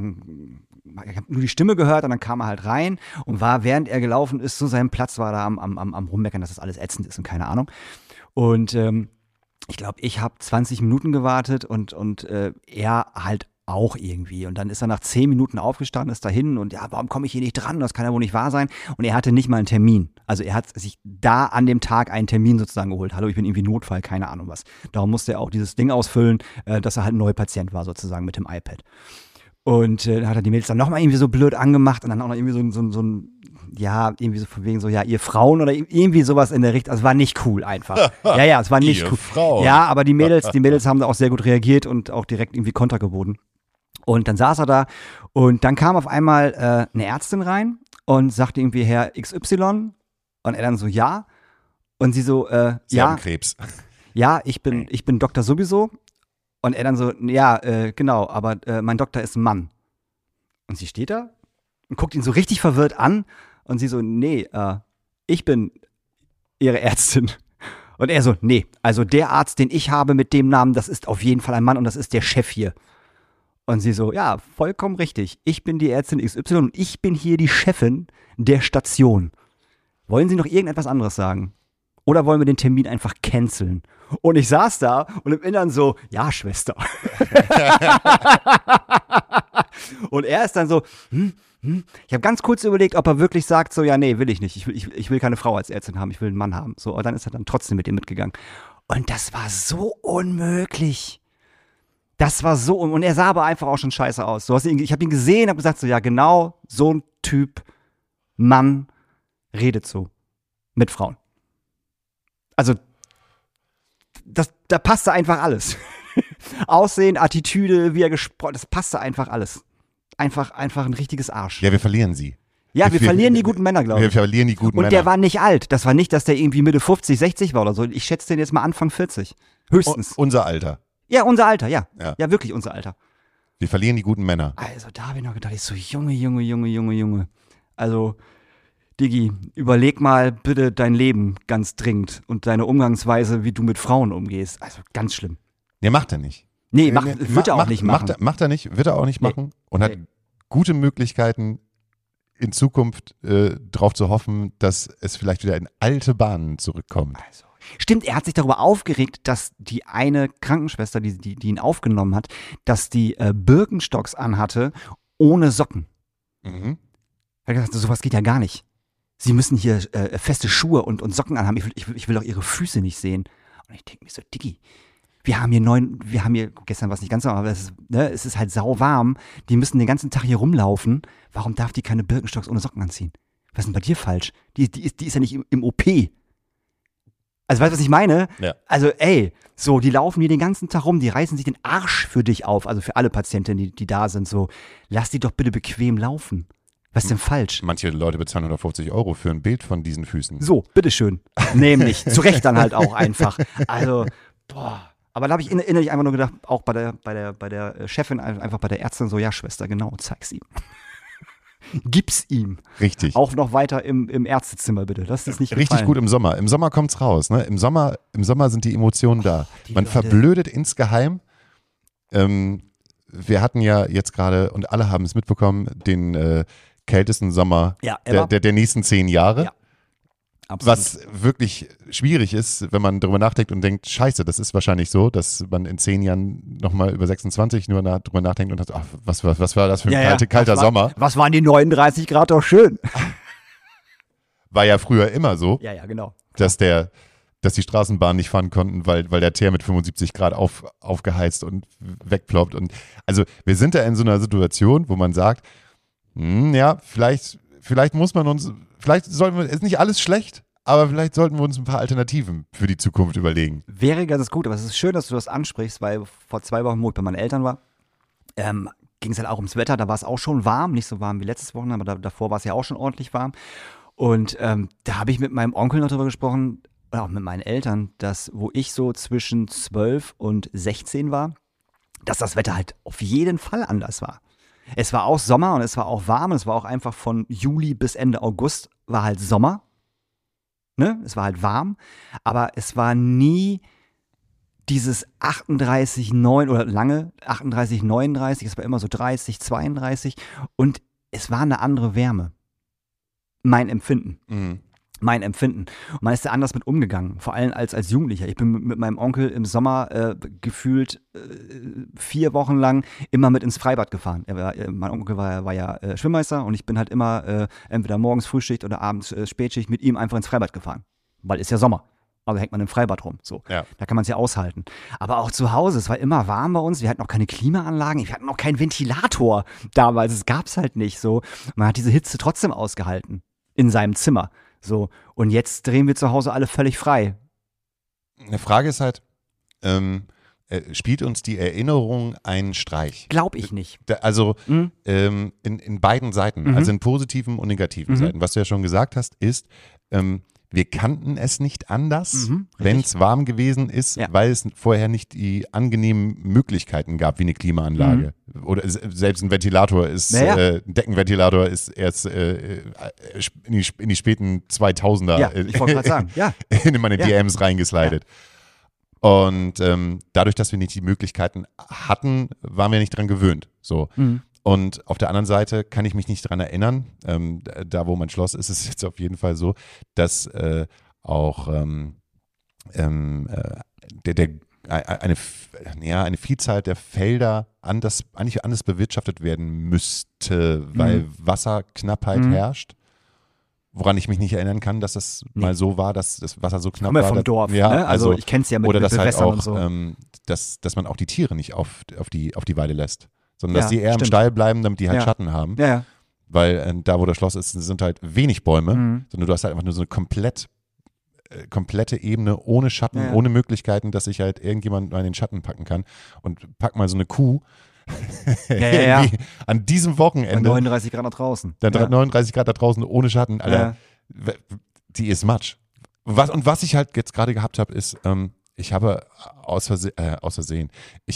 Speaker 2: habe nur die Stimme gehört und dann kam er halt rein und war, während er gelaufen ist, zu seinem Platz, war da am Rummeckern, dass das alles ätzend ist und keine Ahnung. Und ich glaube, ich habe 20 Minuten gewartet und er halt auch irgendwie. Und dann ist er nach 10 Minuten aufgestanden, ist dahin und ja, warum komme ich hier nicht dran? Das kann ja wohl nicht wahr sein. Und er hatte nicht mal einen Termin. Also er hat sich da an dem Tag einen Termin sozusagen geholt. Hallo, ich bin irgendwie Notfall, keine Ahnung was. Darum musste er auch dieses Ding ausfüllen, dass er halt ein neuer Patient war sozusagen mit dem iPad. Und dann hat er die Mädels dann nochmal irgendwie so blöd angemacht und dann auch noch irgendwie so ein irgendwie so von wegen so, ja, ihr Frauen oder irgendwie sowas in der Richtung. Also war nicht cool einfach. Ja, es war nicht
Speaker 3: ihr
Speaker 2: cool.
Speaker 3: Frauen.
Speaker 2: Ja, aber die Mädels haben da auch sehr gut reagiert und auch direkt irgendwie Konter geboten. Und dann saß er da und dann kam auf einmal eine Ärztin rein und sagte irgendwie Herr XY und er dann so, ja. Und sie so,
Speaker 3: Sie haben Krebs.
Speaker 2: Ja, ich bin Doktor sowieso. Und er dann so, ja, genau, aber mein Doktor ist ein Mann. Und sie steht da und guckt ihn so richtig verwirrt an und sie so, nee, ich bin ihre Ärztin. Und er so, nee, also der Arzt, den ich habe mit dem Namen, das ist auf jeden Fall ein Mann und das ist der Chef hier. Und sie so, ja, vollkommen richtig. Ich bin die Ärztin XY und ich bin hier die Chefin der Station. Wollen Sie noch irgendetwas anderes sagen? Oder wollen wir den Termin einfach canceln? Und ich saß da und im Inneren so, ja, Schwester. Und er ist dann so, Ich habe ganz kurz überlegt, ob er wirklich sagt, so, ja, nee, will ich nicht. Ich will keine Frau als Ärztin haben, ich will einen Mann haben. So, aber dann ist er dann trotzdem mit ihm mitgegangen. Und das war so unmöglich. Das war so, und er sah aber einfach auch schon scheiße aus. Ich habe ihn gesehen, habe gesagt, so, ja, genau, so ein Typ, Mann, redet so mit Frauen. Also, da passte einfach alles. Aussehen, Attitüde, wie er gesprochen, das passte einfach alles. Einfach ein richtiges Arsch.
Speaker 3: Ja, wir verlieren sie.
Speaker 2: Ja, wir verlieren die guten Männer, glaube ich.
Speaker 3: Wir verlieren die guten Männer.
Speaker 2: Und der war nicht alt. Das war nicht, dass der irgendwie Mitte 50, 60 war oder so. Ich schätze den jetzt mal Anfang 40. Höchstens.
Speaker 3: Unser Alter.
Speaker 2: Ja, unser Alter, ja. Ja, wirklich unser Alter.
Speaker 3: Wir verlieren die guten Männer.
Speaker 2: Also, da habe ich noch gedacht, ich so, Junge. Also, Diggi, überleg mal bitte dein Leben ganz dringend und deine Umgangsweise, wie du mit Frauen umgehst. Also, ganz schlimm.
Speaker 3: Nee, macht er nicht.
Speaker 2: Nee, wird er auch nicht machen.
Speaker 3: Macht er nicht, wird er auch nicht machen und hat gute Möglichkeiten, in Zukunft darauf zu hoffen, dass es vielleicht wieder in alte Bahnen zurückkommt.
Speaker 2: Also, stimmt, er hat sich darüber aufgeregt, dass die eine Krankenschwester, die ihn aufgenommen hat, dass die Birkenstocks anhatte, ohne Socken.
Speaker 3: Mhm.
Speaker 2: Er hat gesagt, sowas geht ja gar nicht. Sie müssen hier feste Schuhe und Socken anhaben. Ich will doch ihre Füße nicht sehen. Und ich denke mir so, Diggi, wir haben hier, gestern war es nicht ganz so, aber es ist halt sauwarm. Die müssen den ganzen Tag hier rumlaufen. Warum darf die keine Birkenstocks ohne Socken anziehen? Was ist denn bei dir falsch? Die ist ja nicht im OP. Also, weißt du, was ich meine?
Speaker 3: Ja.
Speaker 2: Also, so, die laufen hier den ganzen Tag rum, die reißen sich den Arsch für dich auf, also für alle Patientinnen, die da sind, so. Lass die doch bitte bequem laufen. Was ist denn falsch?
Speaker 3: Manche Leute bezahlen 150 € für ein Bild von diesen Füßen.
Speaker 2: So, bitteschön. Nämlich, zu Recht dann halt auch einfach. Also, boah. Aber da habe ich innerlich einfach nur gedacht, auch bei der Chefin, einfach bei der Ärztin, so, ja, Schwester, genau, zeig's ihm. Gib's ihm.
Speaker 3: Richtig.
Speaker 2: Auch noch weiter im Ärztezimmer, bitte. Lass das nicht
Speaker 3: Richtig
Speaker 2: gefallen.
Speaker 3: gut im Sommer. Im Sommer kommt's raus. Ne? Im Sommer sind die Emotionen da. Man verblödet insgeheim. Wir hatten ja jetzt gerade, und alle haben es mitbekommen, den kältesten Sommer der nächsten 10 Jahre.
Speaker 2: Ja. Absolut.
Speaker 3: Was wirklich schwierig ist, wenn man darüber nachdenkt und denkt, scheiße, das ist wahrscheinlich so, dass man in 10 Jahren nochmal über 26 nur drüber nachdenkt und sagt, ach, was war das für ein kalter Sommer?
Speaker 2: Was waren die 39 Grad doch schön?
Speaker 3: War ja früher immer so,
Speaker 2: Ja, genau.
Speaker 3: dass die Straßenbahnen nicht fahren konnten, weil der Teer mit 75 Grad aufgeheizt und wegploppt. Und also wir sind da in so einer Situation, wo man sagt, vielleicht muss man uns, vielleicht sollten wir, ist nicht alles schlecht, aber vielleicht sollten wir uns ein paar Alternativen für die Zukunft überlegen.
Speaker 2: Wäre ganz gut, aber es ist schön, dass du das ansprichst, weil vor 2 Wochen, wo ich bei meinen Eltern war, ging es halt auch ums Wetter, da war es auch schon warm, nicht so warm wie letztes Wochenende, aber davor war es ja auch schon ordentlich warm. Und da habe ich mit meinem Onkel noch drüber gesprochen, oder auch mit meinen Eltern, dass, wo ich so zwischen 12 und 16 war, dass das Wetter halt auf jeden Fall anders war. Es war auch Sommer und es war auch warm und es war auch einfach von Juli bis Ende August war halt Sommer. Ne? Es war halt warm, aber es war nie dieses 38,9 oder lange 38, 39, es war immer so 30, 32 und es war eine andere Wärme. Mein Empfinden.
Speaker 3: Mhm.
Speaker 2: Mein Empfinden. Und man ist da anders mit umgegangen, vor allem als Jugendlicher. Ich bin mit meinem Onkel im Sommer gefühlt 4 Wochen lang immer mit ins Freibad gefahren. Mein Onkel war ja Schwimmmeister und ich bin halt immer entweder morgens Frühschicht oder abends Spätschicht mit ihm einfach ins Freibad gefahren. Weil ist ja Sommer. Also hängt man im Freibad rum. So.
Speaker 3: Ja.
Speaker 2: Da kann man es ja aushalten. Aber auch zu Hause, es war immer warm bei uns. Wir hatten auch keine Klimaanlagen. Wir hatten auch keinen Ventilator damals. Es gab es halt nicht so. Man hat diese Hitze trotzdem ausgehalten in seinem Zimmer. So, und jetzt drehen wir zu Hause alle völlig frei.
Speaker 3: Eine Frage ist halt, spielt uns die Erinnerung einen Streich?
Speaker 2: Glaub ich nicht.
Speaker 3: Also in beiden Seiten, also in positiven und negativen Seiten. Was du ja schon gesagt hast, ist, wir kannten es nicht anders, wenn es warm gewesen ist, weil es vorher nicht die angenehmen Möglichkeiten gab, wie eine Klimaanlage. Oder selbst ein Ventilator ist, ein Deckenventilator ist erst in die späten 2000er
Speaker 2: ich wollte gerade sagen,
Speaker 3: in meine DMs reingeslidet. Und dadurch, dass wir nicht die Möglichkeiten hatten, waren wir nicht dran gewöhnt. So. Und auf der anderen Seite kann ich mich nicht dran erinnern, da wo mein Schloss ist, ist es jetzt auf jeden Fall so, dass auch eine Vielzahl der Felder eigentlich anders bewirtschaftet werden müsste, weil Wasserknappheit herrscht. Woran ich mich nicht erinnern kann, dass das mal so war, dass das Wasser so knapp
Speaker 2: Komm ja
Speaker 3: war.
Speaker 2: vom Dorf,
Speaker 3: ja,
Speaker 2: ne? Also ich kenn's ja mit
Speaker 3: oder dass halt
Speaker 2: Bewässern
Speaker 3: auch,
Speaker 2: und so.
Speaker 3: dass man auch die Tiere nicht auf die Weide lässt, sondern dass
Speaker 2: Ja,
Speaker 3: die eher im
Speaker 2: stimmt.
Speaker 3: Stall bleiben, damit die halt
Speaker 2: Ja.
Speaker 3: Schatten haben.
Speaker 2: Ja, ja.
Speaker 3: Weil da, wo das Schloss ist, sind halt wenig Bäume, sondern du hast halt einfach nur so eine komplette Ebene ohne Schatten,
Speaker 2: Ja, ja.
Speaker 3: ohne Möglichkeiten, dass sich halt irgendjemand mal in den Schatten packen kann. Und pack mal so eine Kuh
Speaker 2: Ja.
Speaker 3: irgendwie an diesem
Speaker 2: Bei
Speaker 3: Wochenende,
Speaker 2: 39 Grad nach draußen.
Speaker 3: dann
Speaker 2: Ja.
Speaker 3: 39 Grad da draußen ohne Schatten, Alter, die ist Matsch. Was ich halt jetzt gerade gehabt habe, ist, ich habe aus Versehen,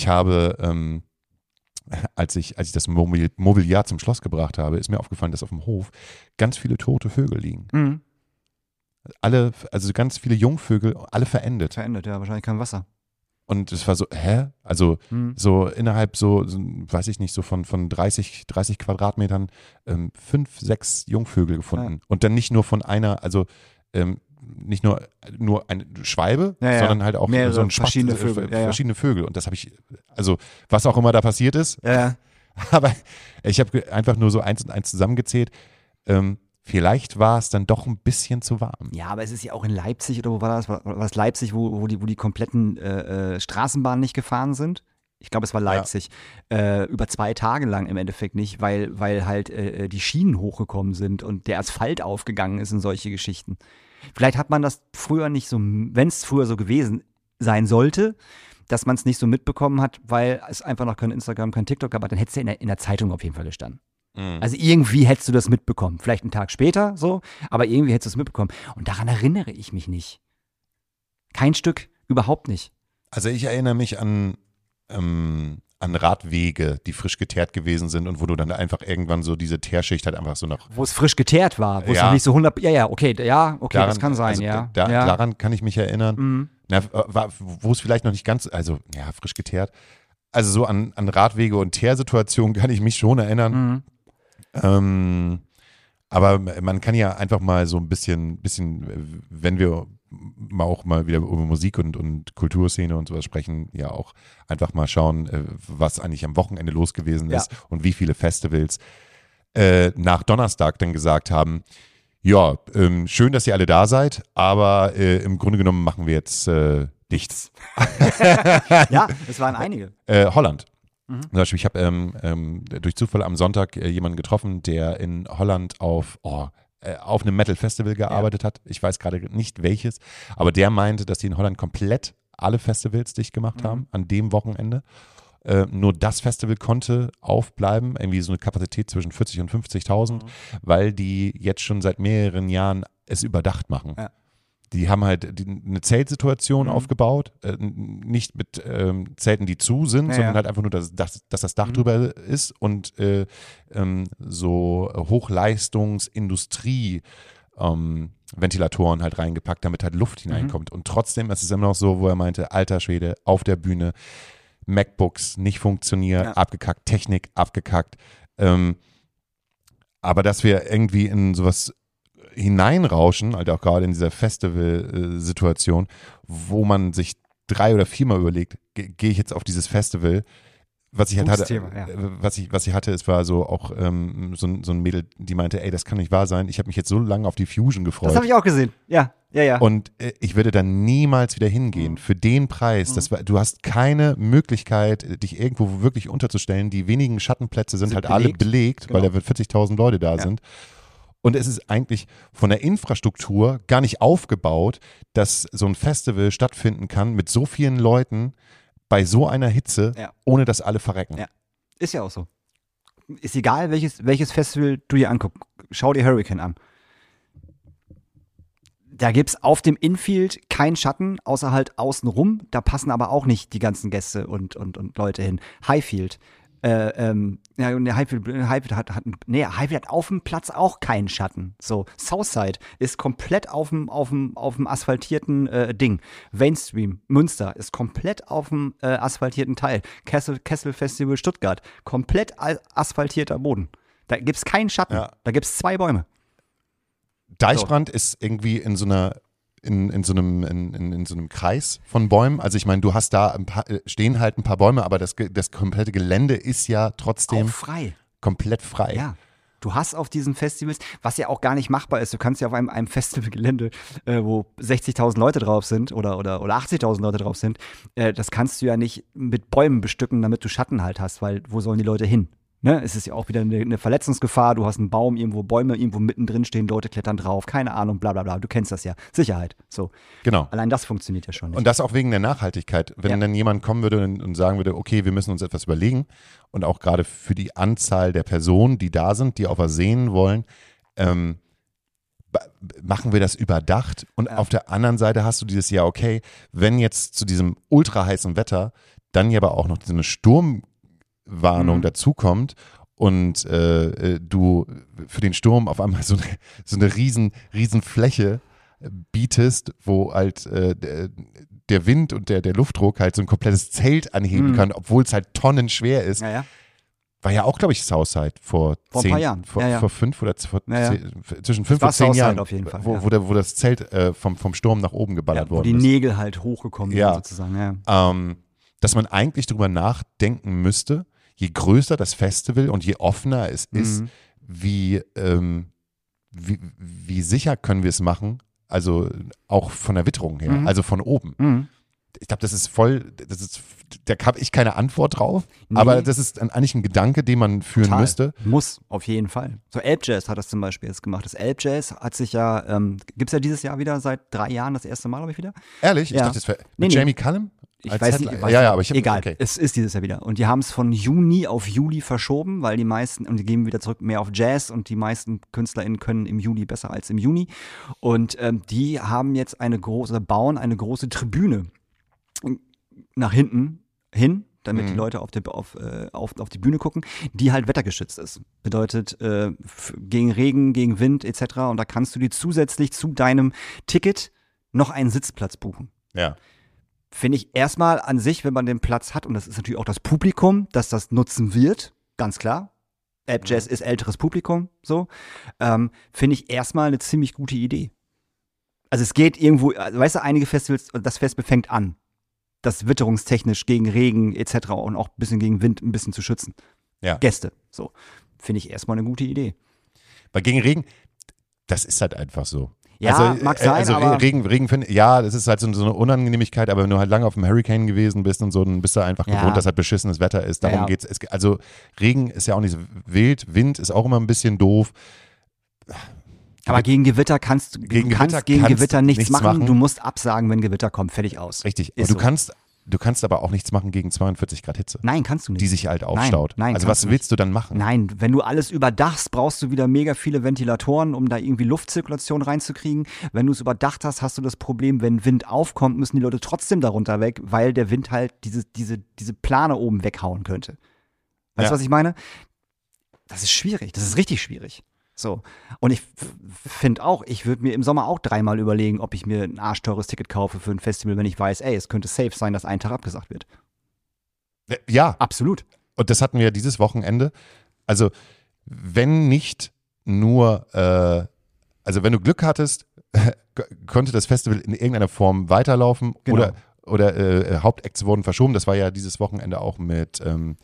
Speaker 3: als ich das Mobiliar zum Schloss gebracht habe, ist mir aufgefallen, dass auf dem Hof ganz viele tote Vögel liegen.
Speaker 2: Mhm.
Speaker 3: Also ganz viele Jungvögel, alle verendet.
Speaker 2: Verendet, ja, wahrscheinlich kein Wasser.
Speaker 3: Und es war so, hä? Also so innerhalb so, weiß ich nicht, so von 30 Quadratmetern 5, 6 Jungvögel gefunden.
Speaker 2: Ja.
Speaker 3: Und dann nicht nur von einer, also nicht nur eine Schwalbe,
Speaker 2: Ja.
Speaker 3: sondern halt auch
Speaker 2: Mehrere
Speaker 3: so ein
Speaker 2: verschiedene Vögel. Ja.
Speaker 3: verschiedene Vögel. Und das habe ich, also was auch immer da passiert ist,
Speaker 2: Ja.
Speaker 3: aber ich habe einfach nur so eins und eins zusammengezählt. Vielleicht war es dann doch ein bisschen zu warm.
Speaker 2: Ja, aber es ist ja auch in Leipzig, oder wo war das? War das Leipzig, wo die kompletten Straßenbahnen nicht gefahren sind? Ich glaube, es war Leipzig. Über 2 Tage lang im Endeffekt nicht, weil halt die Schienen hochgekommen sind und der Asphalt aufgegangen ist und solche Geschichten. Vielleicht hat man das früher nicht so, wenn es früher so gewesen sein sollte, dass man es nicht so mitbekommen hat, weil es einfach noch kein Instagram, kein TikTok gab, dann hätte es ja in der Zeitung auf jeden Fall gestanden. Also irgendwie hättest du das mitbekommen. Vielleicht einen Tag später so, aber irgendwie hättest du es mitbekommen. Und daran erinnere ich mich nicht. Kein Stück, überhaupt nicht.
Speaker 3: Also ich erinnere mich an Radwege, die frisch geteert gewesen sind und wo du dann einfach irgendwann so diese Teerschicht halt einfach so noch.
Speaker 2: Wo es frisch geteert war, wo es
Speaker 3: Ja.
Speaker 2: noch nicht so 100. Okay,
Speaker 3: Daran,
Speaker 2: das kann sein,
Speaker 3: also
Speaker 2: ja.
Speaker 3: Daran kann ich mich erinnern.
Speaker 2: Mhm.
Speaker 3: Na, wo es vielleicht noch nicht ganz, also ja, frisch geteert. Also so an Radwege und Teersituationen kann ich mich schon erinnern. Aber man kann ja einfach mal so ein bisschen, wenn wir auch mal wieder über Musik und Kulturszene und sowas sprechen, ja auch einfach mal schauen, was eigentlich am Wochenende los gewesen ist und wie viele Festivals nach Donnerstag dann gesagt haben, ja, schön, dass ihr alle da seid, aber im Grunde genommen machen wir jetzt nichts.
Speaker 2: Ja, es waren einige.
Speaker 3: Holland. Zum Beispiel, ich habe durch Zufall am Sonntag jemanden getroffen, der in Holland auf einem Metal-Festival gearbeitet hat. Ich weiß gerade nicht welches, aber der meinte, dass die in Holland komplett alle Festivals dicht gemacht haben an dem Wochenende. Nur das Festival konnte aufbleiben, irgendwie so eine Kapazität zwischen 40 und 50.000, weil die jetzt schon seit mehreren Jahren es überdacht machen. Ja. Die haben halt eine Zeltsituation aufgebaut, nicht mit Zelten, die zu sind, sondern halt einfach nur, dass das Dach drüber ist und so Hochleistungsindustrie Ventilatoren halt reingepackt, damit halt Luft hineinkommt. Und trotzdem ist es immer noch so, wo er meinte, alter Schwede, auf der Bühne, MacBooks nicht funktioniert, abgekackt, Technik abgekackt. Aber dass wir irgendwie in sowas hineinrauschen, halt auch gerade in dieser Festival-Situation, wo man sich 3 oder 4 Mal überlegt, gehe ich jetzt auf dieses Festival, was ich halt hatte,
Speaker 2: Thema, ja.
Speaker 3: was ich hatte, es war so auch so ein Mädel, die meinte, ey, das kann nicht wahr sein, ich habe mich jetzt so lange auf die Fusion gefreut.
Speaker 2: Das habe ich auch gesehen, ja.
Speaker 3: Und ich würde dann niemals wieder hingehen für den Preis. Du hast keine Möglichkeit, dich irgendwo wirklich unterzustellen. Die wenigen Schattenplätze sind halt alle belegt, weil da 40.000 Leute da sind. Und es ist eigentlich von der Infrastruktur gar nicht aufgebaut, dass so ein Festival stattfinden kann mit so vielen Leuten bei so einer Hitze, ohne dass alle verrecken.
Speaker 2: Ja. Ist ja auch so. Ist egal, welches Festival du dir anguckst. Schau dir Hurricane an. Da gibt es auf dem Infield keinen Schatten, außer halt außenrum. Da passen aber auch nicht die ganzen Gäste und Leute hin. Highfield. Ja, und der Highfield hat auf dem Platz auch keinen Schatten. So, Southside ist komplett auf dem asphaltierten Ding. Mainstream, Münster ist komplett auf dem asphaltierten Teil. Kessel Festival Stuttgart, komplett asphaltierter Boden. Da gibt's keinen Schatten.
Speaker 3: Ja.
Speaker 2: Da gibt's 2 Bäume.
Speaker 3: Deichbrand ist irgendwie in so einem Kreis von Bäumen. Also ich meine, du hast da stehen halt ein paar Bäume, aber das komplette Gelände ist ja trotzdem
Speaker 2: Auch frei.
Speaker 3: komplett frei.
Speaker 2: Ja. Du hast auf diesen Festivals, was ja auch gar nicht machbar ist, du kannst ja auf einem Festivalgelände, wo 60.000 Leute drauf sind oder 80.000 Leute drauf sind, das kannst du ja nicht mit Bäumen bestücken, damit du Schatten halt hast, weil wo sollen die Leute hin? Ne? Es ist ja auch wieder eine Verletzungsgefahr, du hast einen Baum, Bäume irgendwo mittendrin stehen, Leute klettern drauf, keine Ahnung, bla bla bla, du kennst das ja. Sicherheit, so.
Speaker 3: Genau.
Speaker 2: Allein das funktioniert ja schon nicht.
Speaker 3: Und das auch wegen der Nachhaltigkeit. Wenn dann jemand kommen würde und sagen würde, okay, wir müssen uns etwas überlegen und auch gerade für die Anzahl der Personen, die da sind, die auch was sehen wollen, machen wir das überdacht. Und auf der anderen Seite hast du dieses Jahr, okay, wenn jetzt zu diesem ultra heißen Wetter dann ja aber auch noch so eine Sturmwarnung dazukommt und du für den Sturm auf einmal so eine riesen Fläche bietest, wo halt der Wind und der Luftdruck halt so ein komplettes Zelt anheben kann, obwohl es halt tonnenschwer ist.
Speaker 2: Ja.
Speaker 3: War ja auch, glaube ich, Southside vor
Speaker 2: ein
Speaker 3: 10
Speaker 2: paar Jahren.
Speaker 3: Vor 5 oder zwischen 5
Speaker 2: war
Speaker 3: und 10
Speaker 2: Southside
Speaker 3: Jahren,
Speaker 2: auf jeden Fall,
Speaker 3: wo das Zelt vom Sturm nach oben geballert
Speaker 2: wo
Speaker 3: worden
Speaker 2: die
Speaker 3: ist.
Speaker 2: Nägel halt hochgekommen sind sozusagen. Ja.
Speaker 3: Dass man eigentlich drüber nachdenken müsste, je größer das Festival und je offener es ist, wie sicher können wir es machen, also auch von der Witterung her, also von oben. Ich glaube, da habe ich keine Antwort drauf, aber das ist eigentlich ein Gedanke, den man führen müsste.
Speaker 2: Muss, auf jeden Fall. So Elbjazz hat das zum Beispiel jetzt gemacht. Das Elbjazz hat sich ja, gibt es ja dieses Jahr wieder, seit 3 Jahren das erste Mal, glaube ich wieder.
Speaker 3: Ehrlich? Ich
Speaker 2: Ja.
Speaker 3: dachte, das wäre mit Jamie Cullum?
Speaker 2: Ich
Speaker 3: Als
Speaker 2: weiß nicht,
Speaker 3: Headliner? Aber ich hab,
Speaker 2: egal,
Speaker 3: okay.
Speaker 2: es ist dieses Jahr wieder. Und die haben es von Juni auf Juli verschoben, weil die meisten, und die gehen wieder zurück mehr auf Jazz und die meisten KünstlerInnen können im Juli besser als im Juni. Und die haben jetzt bauen eine große Tribüne nach hinten hin, damit die Leute auf die Bühne gucken, die halt wettergeschützt ist. Bedeutet gegen Regen, gegen Wind etc. Und da kannst du dir zusätzlich zu deinem Ticket noch einen Sitzplatz buchen.
Speaker 3: Ja.
Speaker 2: Finde ich erstmal an sich, wenn man den Platz hat, und das ist natürlich auch das Publikum, das das nutzen wird, ganz klar. Elbjazz ist älteres Publikum, so. Finde ich erstmal eine ziemlich gute Idee. Also es geht irgendwo, weißt du, einige Festivals, das Festival fängt an, das witterungstechnisch gegen Regen etc. und auch ein bisschen gegen Wind ein bisschen zu schützen.
Speaker 3: Ja.
Speaker 2: Gäste, so. Finde ich erstmal eine gute Idee.
Speaker 3: Weil gegen Regen, das ist halt einfach so.
Speaker 2: Ja, mag sein,
Speaker 3: also
Speaker 2: aber
Speaker 3: Regen finde ja, das ist halt so eine Unangenehmigkeit, aber wenn du halt lange auf dem Hurricane gewesen bist und so, dann bist du einfach gewohnt, dass halt beschissenes Wetter ist. Darum geht's. Also Regen ist ja auch nicht so wild, Wind ist auch immer ein bisschen doof.
Speaker 2: aber gegen Gewitter kannst du
Speaker 3: Gegen
Speaker 2: gegen
Speaker 3: Gewitter
Speaker 2: Gewitter nichts machen.
Speaker 3: machen.
Speaker 2: Du musst absagen, wenn Gewitter kommt. Fertig aus.
Speaker 3: Richtig.
Speaker 2: Ist
Speaker 3: Und du kannst aber auch nichts machen gegen 42 Grad Hitze,
Speaker 2: Nein, kannst du nicht.
Speaker 3: die sich halt aufstaut.
Speaker 2: Nein,
Speaker 3: also
Speaker 2: kannst
Speaker 3: was
Speaker 2: du
Speaker 3: willst du dann machen?
Speaker 2: Nein, wenn du alles überdachst, brauchst du wieder mega viele Ventilatoren, um da irgendwie Luftzirkulation reinzukriegen. Wenn du es überdacht hast, hast du das Problem, wenn Wind aufkommt, müssen die Leute trotzdem darunter weg, weil der Wind halt diese Plane oben weghauen könnte. Weißt du, was ich meine? Das ist schwierig, das ist richtig schwierig. So. Und ich finde auch, ich würde mir im Sommer auch 3-mal überlegen, ob ich mir ein arschteures Ticket kaufe für ein Festival, wenn ich weiß, ey, es könnte safe sein, dass ein Tag abgesagt wird.
Speaker 3: Ja.
Speaker 2: Absolut.
Speaker 3: Und das hatten wir dieses Wochenende. Also, wenn nicht nur, also wenn du Glück hattest, konnte das Festival in irgendeiner Form weiterlaufen
Speaker 2: Genau.
Speaker 3: oder Hauptacts wurden verschoben. Das war ja dieses Wochenende auch mit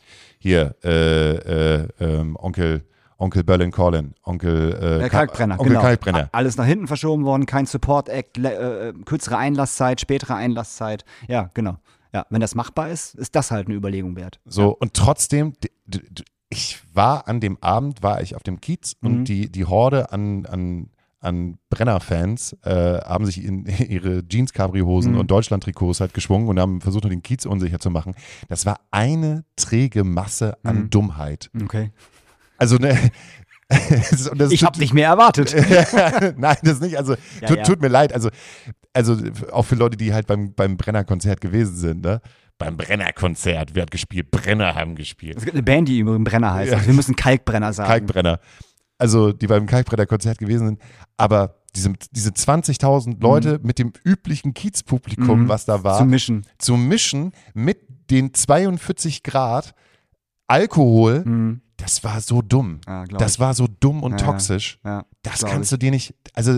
Speaker 3: Onkel Berlin Collin, Onkel
Speaker 2: Kalkbrenner,
Speaker 3: Onkel
Speaker 2: genau.
Speaker 3: Kalkbrenner.
Speaker 2: Alles nach hinten verschoben worden, kein Support-Act, kürzere Einlasszeit, spätere Einlasszeit. Ja, genau. Ja, wenn das machbar ist, ist das halt eine Überlegung wert.
Speaker 3: So, und trotzdem, ich war an dem Abend, war ich auf dem Kiez und die Horde an Brenner-Fans haben sich in ihre Jeans-Cabri-Hosen und Deutschland-Trikots halt geschwungen und haben versucht, den Kiez unsicher zu machen. Das war eine träge Masse an Dummheit.
Speaker 2: Okay.
Speaker 3: Also, ne.
Speaker 2: Ich habe nicht mehr erwartet.
Speaker 3: Nein, das nicht. Also,
Speaker 2: Ja.
Speaker 3: tut mir leid. Also auch für Leute, die halt beim Brenner-Konzert gewesen sind, ne? beim Brenner-Konzert, wer hat gespielt? Brenner haben gespielt.
Speaker 2: Es gibt eine Band, die übrigens Brenner heißt.
Speaker 3: Ja.
Speaker 2: Also wir müssen Kalkbrenner sagen.
Speaker 3: Kalkbrenner. Also die beim Kalkbrenner-Konzert gewesen sind. Aber diese 20.000 Leute mit dem üblichen Kiezpublikum, was da war, zu mischen mit den 42 Grad Alkohol, das war so dumm.
Speaker 2: Ja,
Speaker 3: das war so dumm und toxisch.
Speaker 2: Ja,
Speaker 3: das kannst du dir nicht, also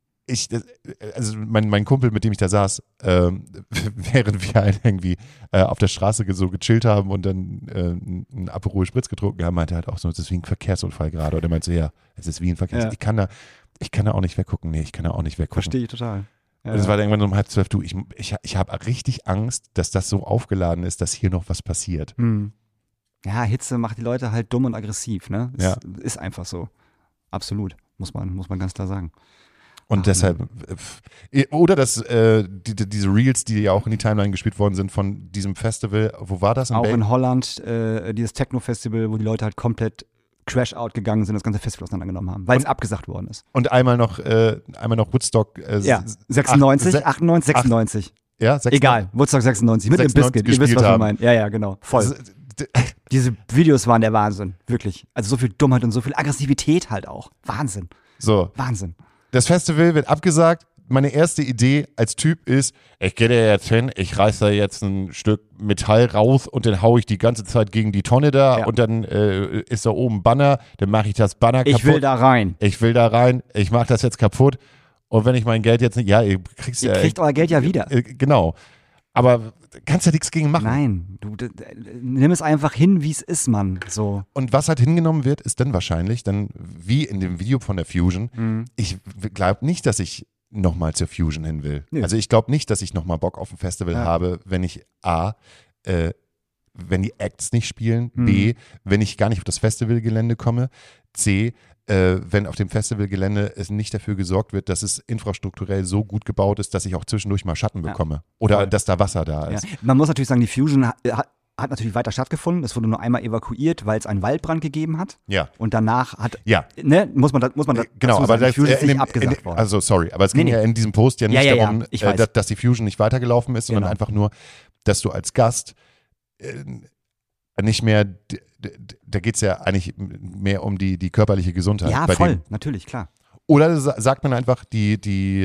Speaker 3: mein Kumpel, mit dem ich da saß, während wir halt irgendwie auf der Straße so gechillt haben und dann einen Aperol Spritz getrunken haben, meinte halt auch so, es ist wie ein Verkehrsunfall gerade. Und er meinte so, ja, es ist wie ein Verkehrsunfall.
Speaker 2: Ja.
Speaker 3: Ich kann da auch nicht weggucken. Nee, ich kann da auch nicht weggucken.
Speaker 2: Verstehe ich total. Ja.
Speaker 3: Und es war dann irgendwann um 11:30, du, ich habe richtig Angst, dass das so aufgeladen ist, dass hier noch was passiert.
Speaker 2: Ja, Hitze macht die Leute halt dumm und aggressiv, ne?
Speaker 3: Ja.
Speaker 2: Ist einfach so. Absolut. Muss man ganz klar sagen.
Speaker 3: Und deshalb, oder diese Reels, die ja auch in die Timeline gespielt worden sind von diesem Festival, wo war das?
Speaker 2: Auch in Holland, dieses Techno-Festival, wo die Leute halt komplett Crash-out gegangen sind, das ganze Festival auseinandergenommen haben, weil es abgesagt worden ist.
Speaker 3: Und einmal noch Woodstock.
Speaker 2: 96, 98, 96.
Speaker 3: Ja, 96.
Speaker 2: Egal, Woodstock 96, mit dem Biscuit. Ihr wisst, was wir meinen. Ja, genau. Voll. Diese Videos waren der Wahnsinn, wirklich. Also so viel Dummheit und so viel Aggressivität halt auch. Wahnsinn.
Speaker 3: So.
Speaker 2: Wahnsinn.
Speaker 3: Das Festival wird abgesagt. Meine erste Idee als Typ ist, ich gehe da jetzt hin, ich reiße da jetzt ein Stück Metall raus und dann haue ich die ganze Zeit gegen die Tonne da und dann ist da oben ein Banner, dann mache ich das Banner kaputt.
Speaker 2: Ich will da rein.
Speaker 3: Ich mache das jetzt kaputt und wenn ich mein Geld jetzt nicht, ihr
Speaker 2: kriegt euer Geld ja wieder.
Speaker 3: Genau. Aber kannst ja nichts gegen machen.
Speaker 2: Nein, du nimm es einfach hin, wie es ist, Mann. So.
Speaker 3: Und was halt hingenommen wird, ist dann wahrscheinlich, wie in dem Video von der Fusion, ich glaube nicht, dass ich nochmal zur Fusion hin will.
Speaker 2: Nö.
Speaker 3: Also ich glaube nicht, dass ich nochmal Bock auf ein Festival habe, wenn ich wenn die Acts nicht spielen, B, wenn ich gar nicht auf das Festivalgelände komme, C, wenn auf dem Festivalgelände es nicht dafür gesorgt wird, dass es infrastrukturell so gut gebaut ist, dass ich auch zwischendurch mal Schatten bekomme. Oder dass da Wasser da ist.
Speaker 2: Ja. Man muss natürlich sagen, die Fusion hat natürlich weiter stattgefunden. Es wurde nur einmal evakuiert, weil es einen Waldbrand gegeben hat.
Speaker 3: Ja.
Speaker 2: Und danach
Speaker 3: Ja.
Speaker 2: Ne, muss man
Speaker 3: genau, aber
Speaker 2: die Fusion ist nicht abgesagt worden.
Speaker 3: Also sorry, aber es ging ja in diesem Post ja nicht darum, dass die Fusion nicht weitergelaufen ist, sondern einfach nur, dass du als Gast nicht mehr, da geht es ja eigentlich mehr um die körperliche Gesundheit.
Speaker 2: Ja,
Speaker 3: bei
Speaker 2: voll,
Speaker 3: denen.
Speaker 2: natürlich, klar.
Speaker 3: Oder sagt man einfach, die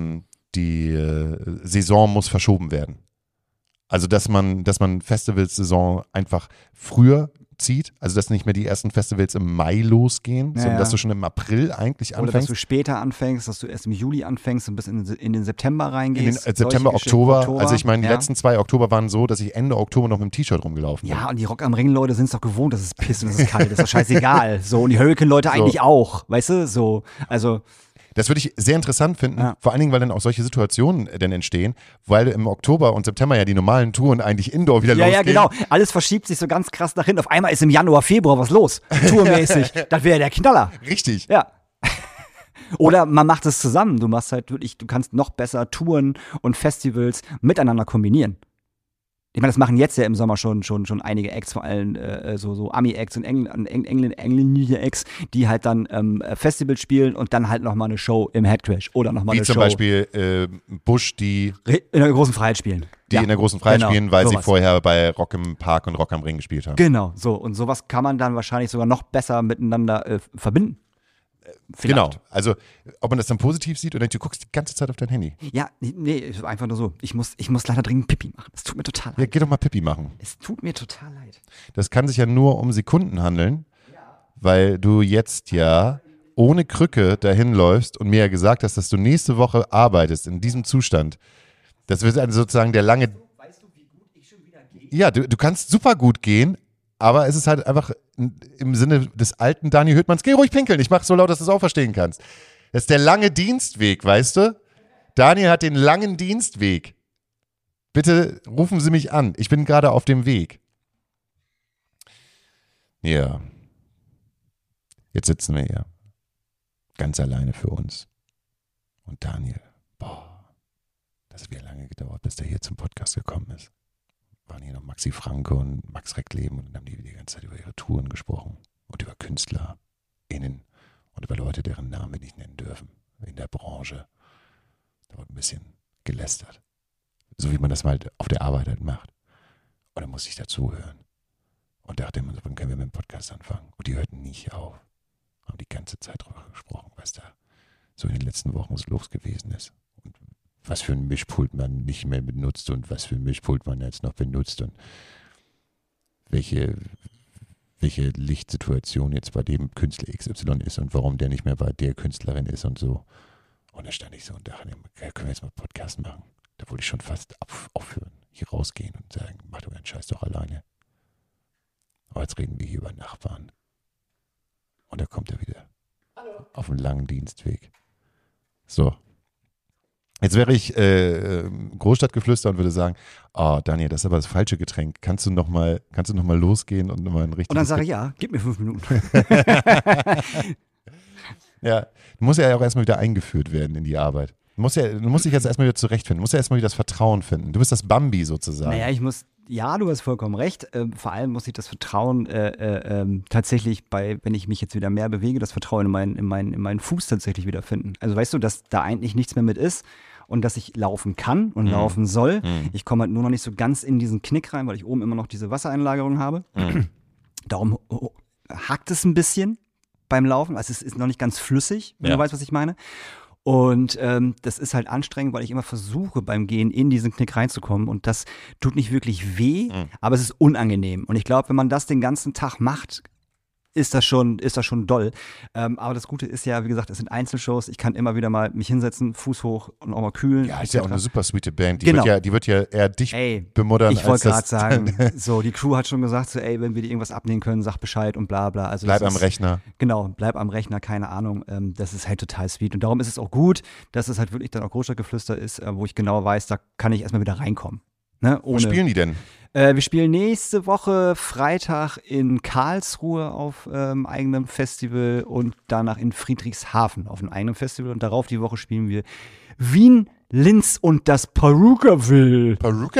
Speaker 3: Saison muss verschoben werden. Also dass man Festivalsaison einfach früher zieht, also dass nicht mehr die ersten Festivals im Mai losgehen, sondern dass du schon im April eigentlich anfängst.
Speaker 2: Oder dass du später anfängst, dass du erst im Juli anfängst und bis in den September reingehst.
Speaker 3: In den September, Oktober. Also ich meine, die letzten 2 Oktober waren so, dass ich Ende Oktober noch mit dem T-Shirt rumgelaufen bin.
Speaker 2: Ja, und die Rock am Ring-Leute sind es doch gewohnt, dass es pisst und dass es kalt ist. Das ist doch scheißegal. So, und die Hurricane-Leute eigentlich auch, weißt du? So, also.
Speaker 3: Das würde ich sehr interessant finden, vor allen Dingen, weil dann auch solche Situationen dann entstehen, weil im Oktober und September ja die normalen Touren eigentlich Indoor wieder losgehen.
Speaker 2: Ja, genau. Alles verschiebt sich so ganz krass nach hinten. Auf einmal ist im Januar, Februar was los. Tourmäßig. Das wäre der Knaller.
Speaker 3: Richtig.
Speaker 2: Ja. Oder man macht es zusammen. Du machst halt wirklich, du kannst noch besser Touren und Festivals miteinander kombinieren. Ich meine, das machen jetzt ja im Sommer schon einige Acts, vor allem so Ami-Acts und englische Acts, die halt dann Festivals spielen und dann halt nochmal eine Show im Headcrash oder nochmal eine Show.
Speaker 3: Wie zum Beispiel Bush, die
Speaker 2: in der großen Freiheit spielen.
Speaker 3: In der großen Freiheit spielen, weil
Speaker 2: sowas.
Speaker 3: sie vorher bei Rock im Park und Rock am Ring gespielt haben.
Speaker 2: Genau, so. Und sowas kann man dann wahrscheinlich sogar noch besser miteinander verbinden. Vielleicht.
Speaker 3: Genau, also ob man das dann positiv sieht oder du guckst die ganze Zeit auf dein Handy.
Speaker 2: Ja, nee, einfach nur so. Ich muss leider dringend Pipi machen. Es tut mir total leid.
Speaker 3: Ja, geh doch mal Pipi machen.
Speaker 2: Es tut mir total leid.
Speaker 3: Das kann sich ja nur um Sekunden handeln, weil du jetzt ja ohne Krücke dahin läufst und mir ja gesagt hast, dass du nächste Woche arbeitest in diesem Zustand. Das wird also sozusagen der lange...
Speaker 2: Weißt du, wie gut ich schon wieder gehe?
Speaker 3: Ja, du kannst super gut gehen, aber es ist halt einfach im Sinne des alten Dani Hüttmanns, geh ruhig pinkeln, ich mach so laut, dass du es auch verstehen kannst. Das ist der lange Dienstweg, weißt du? Daniel hat den langen Dienstweg. Bitte rufen Sie mich an, ich bin gerade auf dem Weg. Ja. Jetzt sitzen wir hier. Ganz alleine für uns. Und Daniel, das hat wieder lange gedauert, bis der hier zum Podcast gekommen ist. Waren hier noch Maxi Franke und Max Reckleben und dann haben die ganze Zeit über ihre Touren gesprochen und über KünstlerInnen und über Leute, deren Namen wir nicht nennen dürfen in der Branche. Da wird ein bisschen gelästert. So wie man das mal auf der Arbeit halt macht. Und dann musste ich dazuhören. Und dachte immer so, wann können wir mit dem Podcast anfangen? Und die hörten nicht auf. Haben die ganze Zeit drüber gesprochen, was da so in den letzten Wochen so los gewesen ist. Und was für ein Mischpult man nicht mehr benutzt und was für ein Mischpult man jetzt noch benutzt und welche Lichtsituation jetzt bei dem Künstler XY ist und warum der nicht mehr bei der Künstlerin ist und so. Und da stand ich so und dachte, können wir jetzt mal Podcast machen? Da wollte ich schon fast aufhören, hier rausgehen und sagen, mach du deinen Scheiß doch alleine. Aber jetzt reden wir hier über Nachbarn. Und da kommt er wieder. Hallo. Auf einem langen Dienstweg. So. Jetzt wäre ich Großstadtgeflüster und würde sagen, Daniel, das ist aber das falsche Getränk. Kannst du noch mal losgehen und nochmal ein richtiges...
Speaker 2: Und dann sage ich, ja, gib mir 5 Minuten.
Speaker 3: Ja, du musst ja auch erstmal wieder eingeführt werden in die Arbeit. Du musst dich jetzt erstmal wieder zurechtfinden. Du musst ja erstmal wieder das Vertrauen finden. Du bist das Bambi sozusagen.
Speaker 2: Naja, du hast vollkommen recht. Vor allem muss ich das Vertrauen tatsächlich wenn ich mich jetzt wieder mehr bewege, das Vertrauen in meinen Fuß tatsächlich wiederfinden. Also weißt du, dass da eigentlich nichts mehr mit ist und dass ich laufen kann und laufen soll. Ich komme halt nur noch nicht so ganz in diesen Knick rein, weil ich oben immer noch diese Wassereinlagerung habe. Darum hackt es ein bisschen beim Laufen. Also es ist noch nicht ganz flüssig, wenn du weißt, was ich meine. Und das ist halt anstrengend, weil ich immer versuche, beim Gehen in diesen Knick reinzukommen. Und das tut nicht wirklich weh, aber es ist unangenehm. Und ich glaube, wenn man das den ganzen Tag macht, ist das schon doll. Aber das Gute ist ja, wie gesagt, es sind Einzelshows. Ich kann immer wieder mal mich hinsetzen, Fuß hoch und auch mal kühlen.
Speaker 3: Ja, ist ja auch eine super sweete Band. Die
Speaker 2: Genau.
Speaker 3: wird ja eher dich bemuttern.
Speaker 2: Ich wollte gerade sagen, so, die Crew hat schon gesagt, so, wenn wir dir irgendwas abnehmen können, sag Bescheid und bla bla. Also
Speaker 3: bleib am Rechner.
Speaker 2: Genau, bleib am Rechner, keine Ahnung. Das ist halt total sweet. Und darum ist es auch gut, dass es halt wirklich dann auch Großstadtgeflüster ist, wo ich genau weiß, da kann ich erstmal wieder reinkommen. Ne?
Speaker 3: Wo spielen die denn?
Speaker 2: Wir spielen nächste Woche Freitag in Karlsruhe auf eigenem Festival und danach in Friedrichshafen auf einem eigenen Festival. Und darauf die Woche spielen wir Wien, Linz und das Perukaville.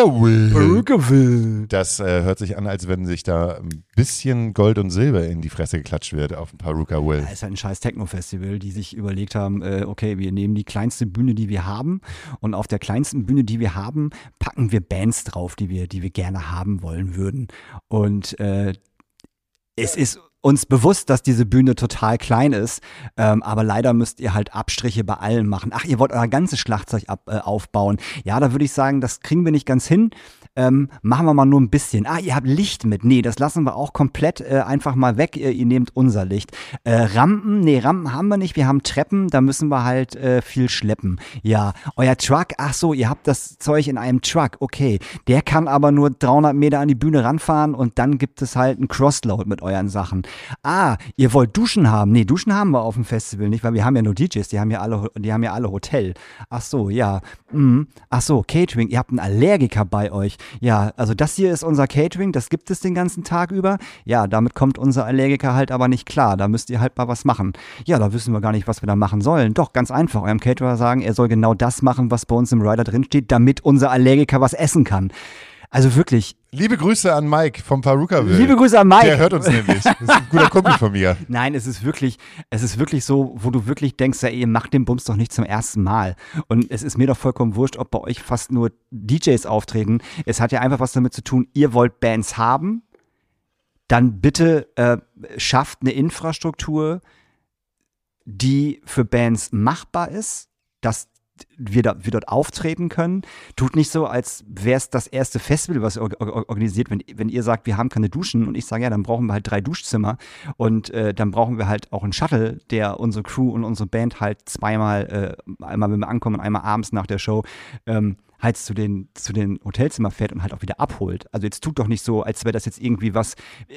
Speaker 3: Das hört sich an, als wenn sich da ein bisschen Gold und Silber in die Fresse geklatscht wird auf dem Perukaville.
Speaker 2: Das ist halt ein scheiß Techno-Festival, die sich überlegt haben, okay, wir nehmen die kleinste Bühne, die wir haben und auf der kleinsten Bühne, die wir haben, packen wir Bands drauf, die wir gerne haben wollen würden. Und es ist uns bewusst, dass diese Bühne total klein ist, aber leider müsst ihr halt Abstriche bei allen machen. Ach, ihr wollt euer ganzes Schlagzeug aufbauen. Ja, da würde ich sagen, das kriegen wir nicht ganz hin. Machen wir mal nur ein bisschen. Ihr habt Licht mit. Nee, das lassen wir auch komplett einfach mal weg. Ihr nehmt unser Licht. Rampen? Nee, Rampen haben wir nicht. Wir haben Treppen, da müssen wir halt viel schleppen. Ja, euer Truck? Ach so, ihr habt das Zeug in einem Truck. Okay, der kann aber nur 300 Meter an die Bühne ranfahren und dann gibt es halt einen Crossload mit euren Sachen. Ihr wollt Duschen haben? Nee, Duschen haben wir auf dem Festival nicht, weil wir haben ja nur DJs, die haben ja alle Hotel. Ach so, ja. Ach so, Catering, ihr habt einen Allergiker bei euch. Ja, also das hier ist unser Catering, das gibt es den ganzen Tag über. Ja, damit kommt unser Allergiker halt aber nicht klar, da müsst ihr halt mal was machen. Ja, da wissen wir gar nicht, was wir da machen sollen. Doch, ganz einfach, eurem Caterer sagen, er soll genau das machen, was bei uns im Rider drin steht, damit unser Allergiker was essen kann. Also wirklich.
Speaker 3: Liebe Grüße an Mike vom Perukaville.
Speaker 2: Liebe Grüße an Mike.
Speaker 3: Der hört uns nämlich. Das ist ein guter Kumpel von mir.
Speaker 2: Nein, es ist wirklich so, wo du wirklich denkst, ja, ihr macht den Bums doch nicht zum ersten Mal. Und es ist mir doch vollkommen wurscht, ob bei euch fast nur DJs auftreten. Es hat ja einfach was damit zu tun, ihr wollt Bands haben, dann bitte schafft eine Infrastruktur, die für Bands machbar ist, dass wir dort auftreten können. Tut nicht so, als wäre es das erste Festival, was ihr organisiert, wenn ihr sagt, wir haben keine Duschen und ich sage, ja, dann brauchen wir halt 3 Duschzimmer und dann brauchen wir halt auch einen Shuttle, der unsere Crew und unsere Band halt zweimal, einmal wenn wir ankommen und einmal abends nach der Show, halt zu den Hotelzimmer fährt und halt auch wieder abholt. Also jetzt tut doch nicht so, als wäre das jetzt irgendwie was,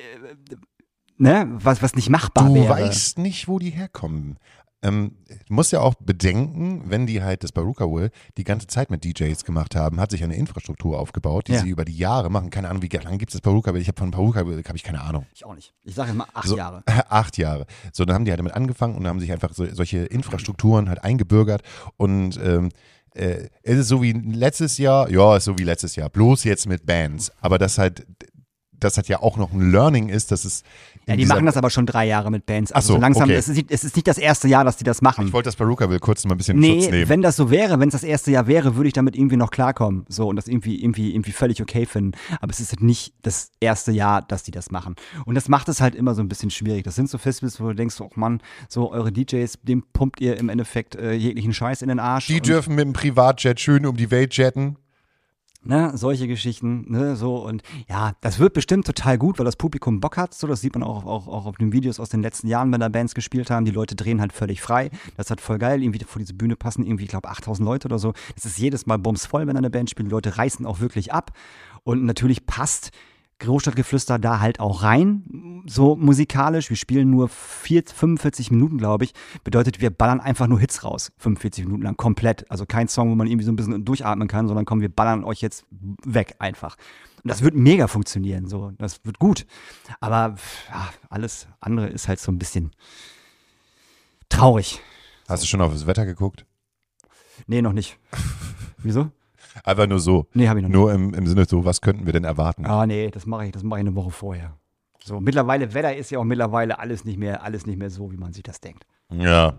Speaker 2: was nicht machbar wäre.
Speaker 3: Du weißt nicht, wo die herkommen. Du musst ja auch bedenken, wenn die halt das Perukaville die ganze Zeit mit DJs gemacht haben, hat sich eine Infrastruktur aufgebaut, die sie über die Jahre machen. Keine Ahnung, wie lange gibt es das Perukaville? Ich habe von Perukaville keine Ahnung.
Speaker 2: Ich auch nicht. Ich sage immer 8 Jahre.
Speaker 3: 8 Jahre. So, dann haben die halt damit angefangen und haben sich einfach solche Infrastrukturen halt eingebürgert und es ist so wie letztes Jahr, ja, ist so wie letztes Jahr, bloß jetzt mit Bands. Aber das halt das hat ja auch noch ein Learning ist, dass es
Speaker 2: Ja, die machen das aber schon 3 Jahre mit Bands. Also
Speaker 3: Ach so,
Speaker 2: so langsam,
Speaker 3: okay.
Speaker 2: es ist nicht das erste Jahr, dass die das machen.
Speaker 3: Ich wollte das Baruka-Bill kurz mal ein bisschen in Schutz
Speaker 2: Nee,
Speaker 3: nehmen.
Speaker 2: wenn das so wäre, wenn es das erste Jahr wäre, würde ich damit irgendwie noch klarkommen. So und das irgendwie völlig okay finden. Aber es ist halt nicht das erste Jahr, dass die das machen. Und das macht es halt immer so ein bisschen schwierig. Das sind so Festivals, wo du denkst, oh Mann, so eure DJs, dem pumpt ihr im Endeffekt jeglichen Scheiß in den Arsch.
Speaker 3: Die
Speaker 2: und,
Speaker 3: dürfen mit dem Privatjet schön um die Welt jetten.
Speaker 2: ne, solche Geschichten, ne, so und ja, das wird bestimmt total gut, weil das Publikum Bock hat, so, das sieht man auch auf den Videos aus den letzten Jahren, wenn da Bands gespielt haben, die Leute drehen halt völlig frei, das ist halt voll geil, irgendwie vor diese Bühne passen irgendwie, ich glaube 8000 Leute oder so, das ist jedes Mal bumsvoll, wenn da eine Band spielt, die Leute reißen auch wirklich ab und natürlich passt Großstadtgeflüster da halt auch rein, so musikalisch. Wir spielen nur 45 Minuten, glaube ich. Bedeutet, wir ballern einfach nur Hits raus, 45 Minuten lang, komplett. Also kein Song, wo man irgendwie so ein bisschen durchatmen kann, sondern komm, wir ballern euch jetzt weg einfach. Und das wird mega funktionieren, so. Das wird gut. Aber ja, alles andere ist halt so ein bisschen traurig.
Speaker 3: Hast du schon auf das Wetter geguckt?
Speaker 2: Nee, noch nicht. Wieso?
Speaker 3: Einfach nur so.
Speaker 2: Nee, habe ich noch nicht.
Speaker 3: Nur im Sinne so, was könnten wir denn erwarten?
Speaker 2: Ah, nee, das mache ich eine Woche vorher. So, mittlerweile, Wetter ist ja auch mittlerweile alles nicht mehr so, wie man sich das denkt.
Speaker 3: Ja.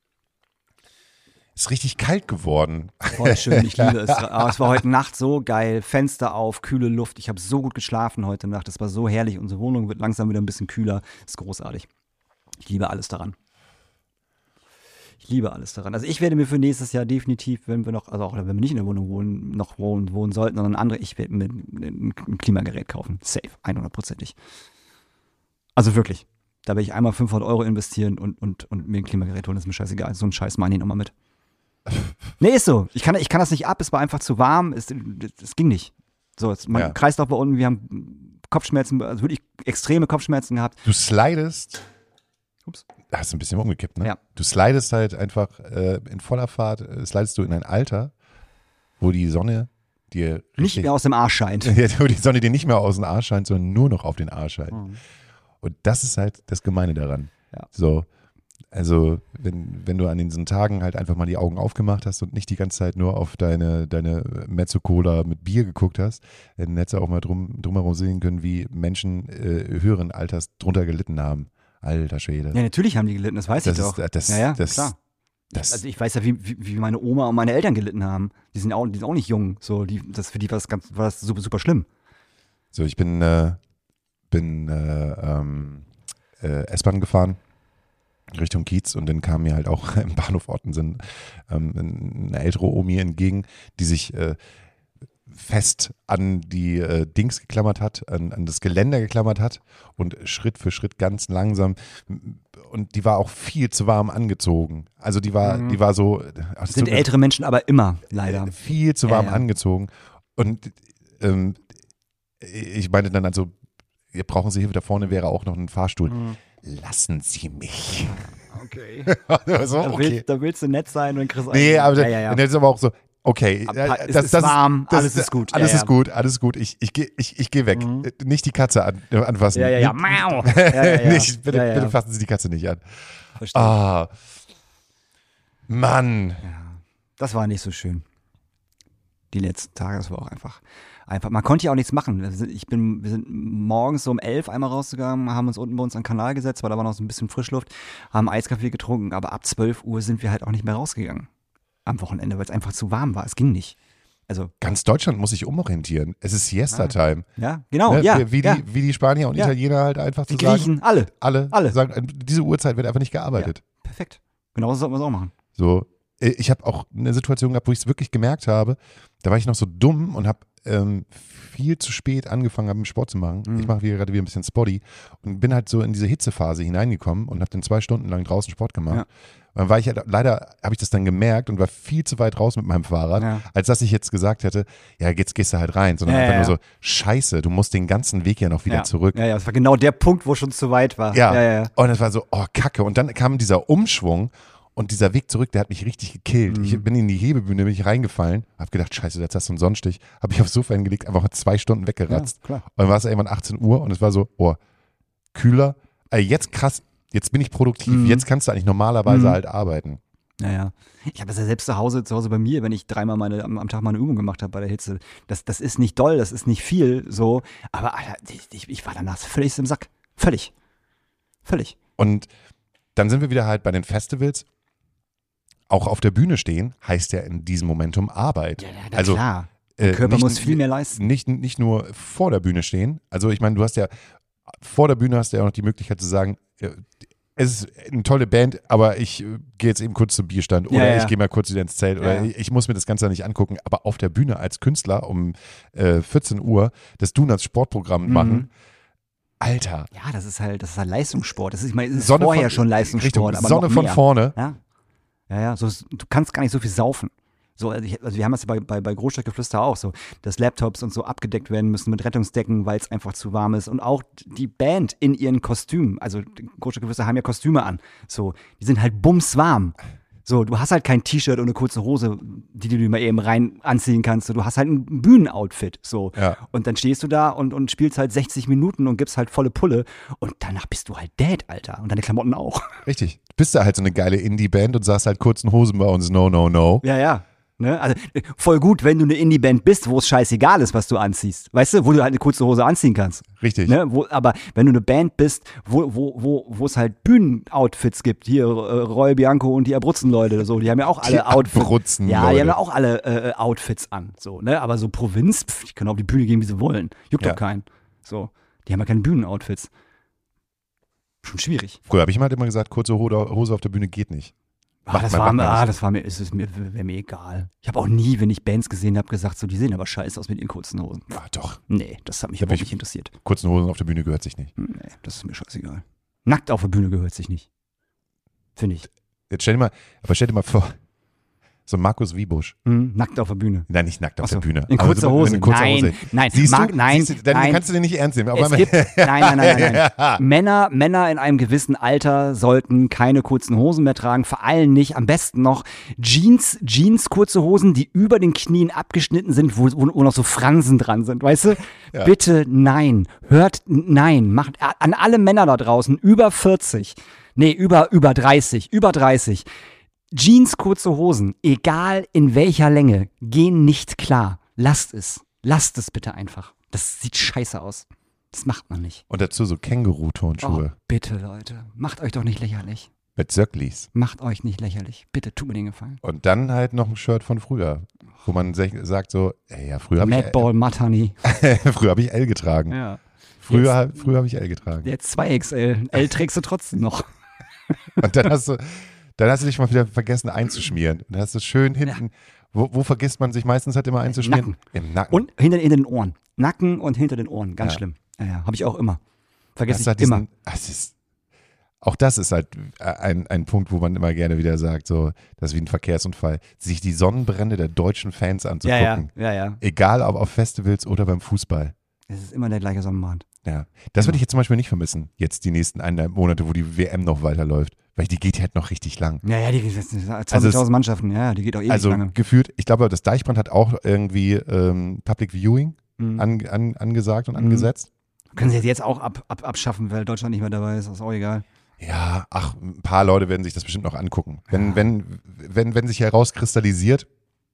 Speaker 3: Ist richtig kalt geworden.
Speaker 2: Voll schön, ich liebe es. Aber es war heute Nacht so geil. Fenster auf, kühle Luft. Ich habe so gut geschlafen heute Nacht. Es war so herrlich. Unsere Wohnung wird langsam wieder ein bisschen kühler. Ist großartig. Ich liebe alles daran. Also ich werde mir für nächstes Jahr definitiv, wenn wir noch, also auch wenn wir nicht in der Wohnung wohnen sollten, sondern andere, ich werde mir ein Klimagerät kaufen. Safe, 100%ig. Also wirklich. Da werde ich einmal 500 Euro investieren und mir ein Klimagerät holen. Das ist mir scheißegal. So einen Scheiß mache ich nicht nochmal mit. Nee, ist so. Ich kann das nicht ab. Es war einfach zu warm. Es ging nicht. So, mein Kreislauf war unten. Wir haben Kopfschmerzen, also wirklich extreme Kopfschmerzen gehabt.
Speaker 3: Du slidest.
Speaker 2: Ups.
Speaker 3: Hast du ein bisschen umgekippt, ne?
Speaker 2: Ja.
Speaker 3: Du slidest halt einfach in voller Fahrt, slidest du in ein Alter, wo die Sonne dir
Speaker 2: Nicht mehr aus dem Arsch scheint.
Speaker 3: wo die Sonne dir nicht mehr aus dem Arsch scheint, sondern nur noch auf den Arsch scheint.
Speaker 2: Mhm.
Speaker 3: Und das ist halt das Gemeine daran.
Speaker 2: Ja.
Speaker 3: So, also wenn du an diesen Tagen halt einfach mal die Augen aufgemacht hast und nicht die ganze Zeit nur auf deine Mezzo-Cola mit Bier geguckt hast, dann hättest du auch mal drumherum sehen können, wie Menschen höheren Alters drunter gelitten haben. Alter Schwede.
Speaker 2: Ja, natürlich haben die gelitten, das weiß ich doch. Klar. Also ich weiß ja, wie meine Oma und meine Eltern gelitten haben. Die sind auch nicht jung. So, für die war das super, super schlimm.
Speaker 3: So, ich bin S-Bahn gefahren Richtung Kiez und dann kam mir halt auch im Bahnhof Ottensen eine ältere Omi entgegen, die sich fest an die Dings geklammert hat, an das Geländer geklammert hat und Schritt für Schritt ganz langsam, und die war auch viel zu warm angezogen. Also die war so.
Speaker 2: Sind ältere Menschen aber immer, leider.
Speaker 3: Viel zu warm angezogen. Und ich meinte dann also, brauchen Sie Hilfe, da vorne wäre auch noch ein Fahrstuhl. Lassen Sie mich.
Speaker 2: Okay.
Speaker 3: So, okay.
Speaker 2: Da willst du nett sein und kriegst
Speaker 3: Nee, aber
Speaker 2: ja.
Speaker 3: dann ist aber auch so, okay,
Speaker 2: es ist warm, alles ist gut.
Speaker 3: Alles ist gut, alles gut. Ich gehe weg. Nicht die Katze anfassen.
Speaker 2: Ja. Mau.
Speaker 3: Nicht, bitte fassen Sie die Katze nicht an.
Speaker 2: Verstehe.
Speaker 3: Ah, Mann.
Speaker 2: Ja, das war nicht so schön. Die letzten Tage, das war auch einfach. Man konnte ja auch nichts machen. Wir sind morgens so um 11 einmal rausgegangen, haben uns unten bei uns an den Kanal gesetzt, weil da war noch so ein bisschen Frischluft, haben Eiskaffee getrunken, aber ab 12 Uhr sind wir halt auch nicht mehr rausgegangen. Am Wochenende, weil es einfach zu warm war. Es ging nicht. Also
Speaker 3: ganz Deutschland muss sich umorientieren. Es ist Siesta-Time.
Speaker 2: Ja, genau.
Speaker 3: Ne?
Speaker 2: Ja,
Speaker 3: wie die Spanier und Italiener halt einfach zu sagen.
Speaker 2: Die Griechen, alle.
Speaker 3: Sagen, diese Uhrzeit wird einfach nicht gearbeitet.
Speaker 2: Ja, perfekt. Genauso sollten wir es auch machen.
Speaker 3: So, ich habe auch eine Situation gehabt, wo ich es wirklich gemerkt habe. Da war ich noch so dumm und habe viel zu spät angefangen, mit Sport zu machen. Ich mache gerade wieder ein bisschen Spotty und bin halt so in diese Hitzephase hineingekommen und habe dann 2 Stunden lang draußen Sport gemacht. Ja. Und dann war ich halt, leider habe ich das dann gemerkt und war viel zu weit raus mit meinem Fahrrad, als dass ich jetzt gesagt hätte, ja, jetzt gehst du halt rein, sondern einfach nur so, scheiße, du musst den ganzen Weg ja noch wieder zurück.
Speaker 2: Ja, das war genau der Punkt, wo schon zu weit war.
Speaker 3: Ja. Und es war so, oh, Kacke. Und dann kam dieser Umschwung. Und dieser Weg zurück, der hat mich richtig gekillt. Ich bin in die Hebebühne, bin ich reingefallen, hab gedacht, scheiße, jetzt hast du einen Sonnenstich. Hab ich aufs Sofa hingelegt, einfach 2 Stunden weggeratzt.
Speaker 2: Ja, klar.
Speaker 3: Und dann war es irgendwann 18 Uhr und es war so, oh, kühler. Jetzt krass, jetzt bin ich produktiv. Jetzt kannst du eigentlich normalerweise halt arbeiten.
Speaker 2: Naja. Ich habe das ja selbst zu Hause bei mir, wenn ich dreimal am Tag mal eine Übung gemacht habe bei der Hitze. Das ist nicht doll, das ist nicht viel, so. Aber Alter, ich war danach völlig im Sack. Völlig.
Speaker 3: Und dann sind wir wieder halt bei den Festivals. Auch auf der Bühne stehen heißt ja in diesem Momentum Arbeit.
Speaker 2: Ja,
Speaker 3: also,
Speaker 2: klar. Der Körper muss viel mehr leisten.
Speaker 3: Nicht nur vor der Bühne stehen. Also ich meine, du hast ja vor der Bühne hast du ja auch noch die Möglichkeit zu sagen, es ist eine tolle Band, aber ich gehe jetzt eben kurz zum Bierstand oder ich gehe mal kurz wieder ins Zelt oder ich muss mir das Ganze nicht angucken. Aber auf der Bühne als Künstler um 14 Uhr das Donuts-Sportprogramm machen, Alter.
Speaker 2: Ja, das ist halt Leistungssport. Das ist
Speaker 3: Sonne
Speaker 2: vorher
Speaker 3: von,
Speaker 2: schon Leistungssport.
Speaker 3: Richtung
Speaker 2: Aber
Speaker 3: Sonne
Speaker 2: noch
Speaker 3: von
Speaker 2: mehr.
Speaker 3: vorne.
Speaker 2: Ja, so, du kannst gar nicht so viel saufen. So, also wir haben das ja bei Großstadtgeflüster auch so, dass Laptops und so abgedeckt werden müssen mit Rettungsdecken, weil es einfach zu warm ist. Und auch die Band in ihren Kostümen, also Großstadtgeflüster haben ja Kostüme an, so, die sind halt bumswarm. So, du hast halt kein T-Shirt und eine kurze Hose, die du dir mal eben rein anziehen kannst. So, du hast halt ein Bühnenoutfit. So.
Speaker 3: Ja.
Speaker 2: Und dann stehst du da und spielst halt 60 Minuten und gibst halt volle Pulle. Und danach bist du halt dead, Alter. Und deine Klamotten auch.
Speaker 3: Richtig. Du bist da halt so eine geile Indie-Band und sagst halt kurzen Hosen bei uns, no, no, no.
Speaker 2: Ja. Ne? Also voll gut, wenn du eine Indie-Band bist, wo es scheißegal ist, was du anziehst. Weißt du, wo du halt eine kurze Hose anziehen kannst.
Speaker 3: Richtig.
Speaker 2: Ne? Aber wenn du eine Band bist, wo es halt Bühnenoutfits gibt, hier Roy Bianco und die Abruzzen-Leute, so, die haben ja auch alle Outfits. Ja, die haben ja auch alle Outfits an. So, ne? Aber so Provinz, die können auf die Bühne gehen, wie sie wollen. Juckt doch keinen. So, die haben ja keine Bühnenoutfits. Schon schwierig.
Speaker 3: Früher habe ich mal immer gesagt, kurze Hose auf der Bühne geht nicht.
Speaker 2: Wäre mir egal. Ich habe auch nie, wenn ich Bands gesehen habe, gesagt, so, die sehen aber scheiße aus mit ihren kurzen Hosen.
Speaker 3: Ah, doch.
Speaker 2: Nee, das hat mich überhaupt nicht interessiert.
Speaker 3: Kurzen Hosen auf der Bühne gehört sich nicht.
Speaker 2: Nee, das ist mir scheißegal. Nackt auf der Bühne gehört sich nicht. Finde ich.
Speaker 3: Jetzt stell dir mal vor, so Markus Wiebusch.
Speaker 2: Nackt auf der Bühne.
Speaker 3: Nein, nicht nackt auf der Bühne.
Speaker 2: In kurzer Hose.
Speaker 3: In kurzer Hose.
Speaker 2: Nein.
Speaker 3: Dann kannst du den nicht ernst nehmen.
Speaker 2: Nein. Männer in einem gewissen Alter sollten keine kurzen Hosen mehr tragen. Vor allem nicht, am besten noch Jeans, kurze Hosen, die über den Knien abgeschnitten sind, wo noch so Fransen dran sind. Weißt du? Ja. Bitte nein. Macht an alle Männer da draußen über 40. Nee, über 30. Jeans, kurze Hosen, egal in welcher Länge, gehen nicht klar. Lasst es bitte einfach. Das sieht scheiße aus. Das macht man nicht.
Speaker 3: Und dazu so Känguru-Turnschuhe.
Speaker 2: Oh, bitte, Leute. Macht euch doch nicht lächerlich.
Speaker 3: Mit Söcklis.
Speaker 2: Macht euch nicht lächerlich. Bitte, tut mir den Gefallen.
Speaker 3: Und dann halt noch ein Shirt von früher, wo man sagt so, ey, ja, früher habe
Speaker 2: Madball Matani.
Speaker 3: Früher habe ich L getragen.
Speaker 2: Ja.
Speaker 3: Früher habe ich L getragen.
Speaker 2: Jetzt 2XL. L trägst du trotzdem noch.
Speaker 3: Und dann hast du dich mal wieder vergessen einzuschmieren. Dann hast du schön hinten, wo vergisst man sich meistens halt immer einzuschmieren? Im Nacken.
Speaker 2: Und hinter den Ohren. Nacken und hinter den Ohren. Ganz schlimm. Ja, habe ich auch immer. Vergesse ich immer.
Speaker 3: Auch das ist halt ein Punkt, wo man immer gerne wieder sagt, so, das ist wie ein Verkehrsunfall, sich die Sonnenbrände der deutschen Fans anzugucken.
Speaker 2: Ja.
Speaker 3: Egal ob auf Festivals oder beim Fußball.
Speaker 2: Es ist immer der gleiche Sonnenbrand.
Speaker 3: Ja, das würde ich jetzt zum Beispiel nicht vermissen, jetzt die nächsten 1,5 Monate, wo die WM noch weiterläuft, weil die geht halt noch richtig lang.
Speaker 2: Ja, die 20.000 Mannschaften, ja, die geht auch ewig lange.
Speaker 3: Also gefühlt, ich glaube, das Deichbrand hat auch irgendwie Public Viewing angesagt und angesetzt.
Speaker 2: Können sie jetzt auch abschaffen, weil Deutschland nicht mehr dabei ist, ist auch egal.
Speaker 3: Ja, ein paar Leute werden sich das bestimmt noch angucken. Wenn sich herauskristallisiert,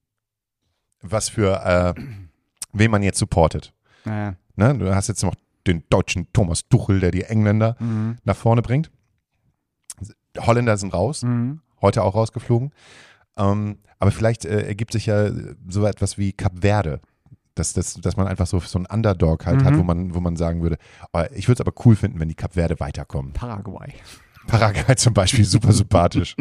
Speaker 3: was für wen man jetzt supportet.
Speaker 2: Ja.
Speaker 3: Ne? Du hast jetzt noch den deutschen Thomas Tuchel, der die Engländer nach vorne bringt. Holländer sind raus, heute auch rausgeflogen. Aber vielleicht ergibt sich ja so etwas wie Kap Verde, dass man einfach so einen Underdog halt hat, wo man sagen würde, ich würde es aber cool finden, wenn die Kap Verde weiterkommen.
Speaker 2: Paraguay zum
Speaker 3: Beispiel, super sympathisch.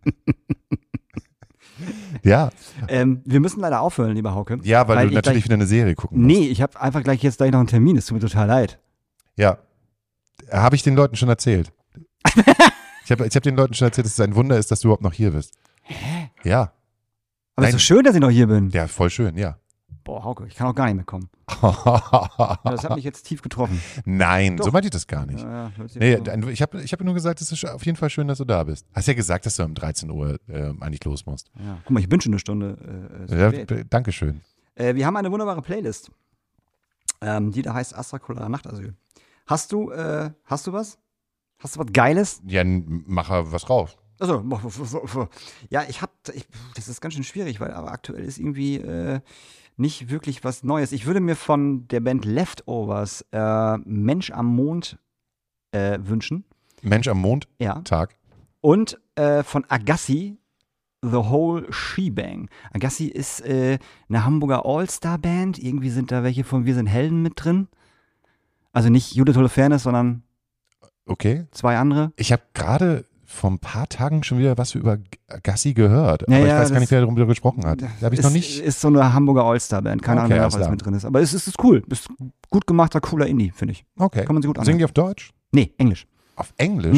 Speaker 3: Ja.
Speaker 2: Wir müssen leider aufhören, lieber Hauke.
Speaker 3: Ja, weil du natürlich wieder eine Serie gucken musst.
Speaker 2: Nee, ich habe einfach gleich noch einen Termin, es tut mir total leid.
Speaker 3: Ja, habe ich den Leuten schon erzählt. Ich hab den Leuten schon erzählt, dass es ein Wunder ist, dass du überhaupt noch hier bist.
Speaker 2: Hä?
Speaker 3: Ja.
Speaker 2: Aber es ist so schön, dass ich noch hier bin.
Speaker 3: Ja, voll schön, ja.
Speaker 2: Boah, Hauke, ich kann auch gar nicht mehr kommen. Das hat mich jetzt tief getroffen.
Speaker 3: Nein,
Speaker 2: Doch.
Speaker 3: So meinte ich das gar nicht.
Speaker 2: Ja,
Speaker 3: nee, ich hab nur gesagt, es ist auf jeden Fall schön, dass du da bist. Hast ja gesagt, dass du um 13 Uhr eigentlich los musst.
Speaker 2: Ja. Guck mal, ich bin schon eine Stunde.
Speaker 3: Dankeschön.
Speaker 2: Wir haben eine wunderbare Playlist, die da heißt Astrakulare Nachtasyl. Hast du was? Hast du was Geiles?
Speaker 3: Ja, mach was rauf.
Speaker 2: Also, ja, das ist ganz schön schwierig, weil aber aktuell ist irgendwie nicht wirklich was Neues. Ich würde mir von der Band Leftovers Mensch am Mond wünschen.
Speaker 3: Mensch am Mond?
Speaker 2: Ja.
Speaker 3: Tag.
Speaker 2: Und von Agassi The Whole Shebang. Agassi ist eine Hamburger All-Star-Band. Irgendwie sind da welche von Wir sind Helden mit drin. Also nicht Judith Holofernes, sondern
Speaker 3: Okay.
Speaker 2: 2 andere.
Speaker 3: Ich habe gerade vor ein paar Tagen schon wieder was über Agassi gehört,
Speaker 2: Ja,
Speaker 3: aber ich
Speaker 2: ja,
Speaker 3: weiß gar
Speaker 2: das-
Speaker 3: nicht, wer darüber gesprochen hat. Da habe ich noch nicht.
Speaker 2: Ist so eine Hamburger All-Star-Band. Keine Ahnung,
Speaker 3: Okay,
Speaker 2: wer
Speaker 3: alles
Speaker 2: noch alles
Speaker 3: klar.
Speaker 2: mit drin ist. Aber es ist cool. Ist gut gemachter, cooler Indie, finde ich.
Speaker 3: Okay.
Speaker 2: Kann man sich gut
Speaker 3: Singen
Speaker 2: anhören.
Speaker 3: die auf Deutsch?
Speaker 2: Nee, Englisch.
Speaker 3: Auf Englisch?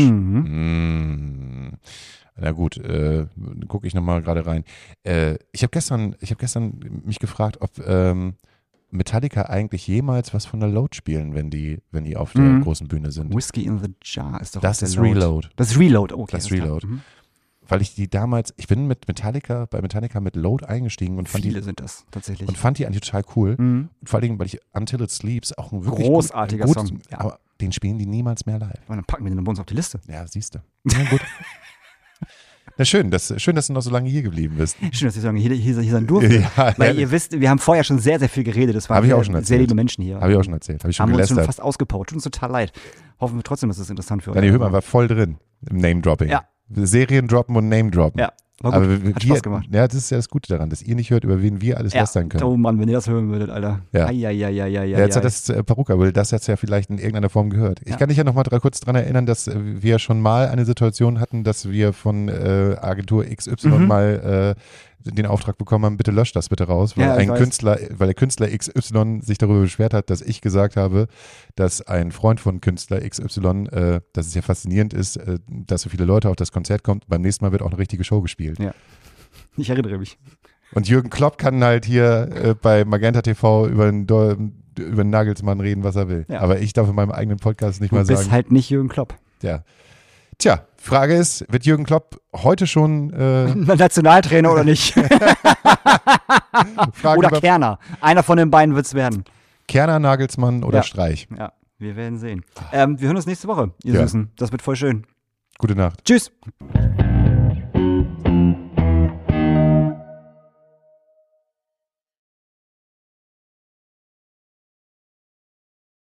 Speaker 2: Mhm.
Speaker 3: Na gut, gucke ich nochmal gerade rein. Ich habe gestern mich gefragt, ob Metallica eigentlich jemals was von der Load spielen, wenn die auf der großen Bühne sind.
Speaker 2: Whiskey in the Jar ist doch
Speaker 3: Das
Speaker 2: auch der
Speaker 3: ist
Speaker 2: Load.
Speaker 3: Reload.
Speaker 2: Das ist Reload, okay.
Speaker 3: Das ist
Speaker 2: alles klar.
Speaker 3: Reload.
Speaker 2: Mhm.
Speaker 3: Weil ich ich bin bei Metallica mit Load eingestiegen und
Speaker 2: Viele sind das tatsächlich.
Speaker 3: fand die eigentlich total cool.
Speaker 2: Mhm.
Speaker 3: Und vor allem, weil ich Until It Sleeps auch ein wirklich
Speaker 2: Großartiger
Speaker 3: gut,
Speaker 2: Song, ja.
Speaker 3: aber den spielen die niemals mehr live.
Speaker 2: Und dann packen wir den bei uns auf die Liste.
Speaker 3: Ja, siehst du. Ja, gut. Na schön, dass du noch so lange hier geblieben bist.
Speaker 2: Schön, dass Sie sagen, hier sein durfte.
Speaker 3: Ja,
Speaker 2: Weil
Speaker 3: herrlich.
Speaker 2: ihr wisst, wir haben vorher schon sehr, sehr viel geredet. Das waren
Speaker 3: Hab ich auch
Speaker 2: sehr,
Speaker 3: schon
Speaker 2: sehr
Speaker 3: erzählt.
Speaker 2: liebe Menschen hier.
Speaker 3: Habe ich auch schon erzählt. Habe ich schon
Speaker 2: Haben uns schon
Speaker 3: gelästert.
Speaker 2: fast ausgepaut. Tut uns total leid. Hoffen wir trotzdem, dass es interessant für euch
Speaker 3: Dani Höhmann war voll drin im Name-Dropping.
Speaker 2: Ja.
Speaker 3: Serien droppen und Name-droppen.
Speaker 2: Ja, war gut.
Speaker 3: Aber
Speaker 2: Hat Spaß gemacht.
Speaker 3: Ja, das ist ja das Gute daran, dass ihr nicht hört, über wen wir alles lästern können.
Speaker 2: Oh Mann, wenn ihr das hören würdet, Alter.
Speaker 3: Ja.
Speaker 2: Ja,
Speaker 3: Ja, jetzt hat das Paruka, weil das jetzt ja vielleicht in irgendeiner Form gehört. Ich
Speaker 2: Ja.
Speaker 3: kann dich ja noch mal kurz daran erinnern, dass wir schon mal eine Situation hatten, dass wir von Agentur XY mal den Auftrag bekommen haben, bitte löscht das bitte raus, weil
Speaker 2: Ja, ich weiß.
Speaker 3: weil der Künstler XY sich darüber beschwert hat, dass ich gesagt habe, dass ein Freund von Künstler XY, dass es ja faszinierend ist, dass so viele Leute auf das Konzert kommen. Beim nächsten Mal wird auch eine richtige Show gespielt.
Speaker 2: Ja. Ich erinnere mich.
Speaker 3: Und Jürgen Klopp kann halt hier bei Magenta TV über den Nagelsmann reden, was er will.
Speaker 2: Ja.
Speaker 3: Aber ich darf in meinem eigenen Podcast nicht
Speaker 2: Du
Speaker 3: mal
Speaker 2: bist
Speaker 3: sagen.
Speaker 2: halt nicht Jürgen Klopp.
Speaker 3: Ja. Tja, Frage ist, wird Jürgen Klopp heute schon
Speaker 2: Nationaltrainer oder nicht?
Speaker 3: Frage
Speaker 2: Oder
Speaker 3: über
Speaker 2: Kerner. Einer von den beiden wird es werden.
Speaker 3: Kerner, Nagelsmann oder
Speaker 2: Ja.
Speaker 3: Streich?
Speaker 2: Ja, wir werden sehen. Wir hören uns nächste Woche, ihr
Speaker 3: Ja.
Speaker 2: Süßen. Das wird voll schön.
Speaker 3: Gute Nacht.
Speaker 2: Tschüss.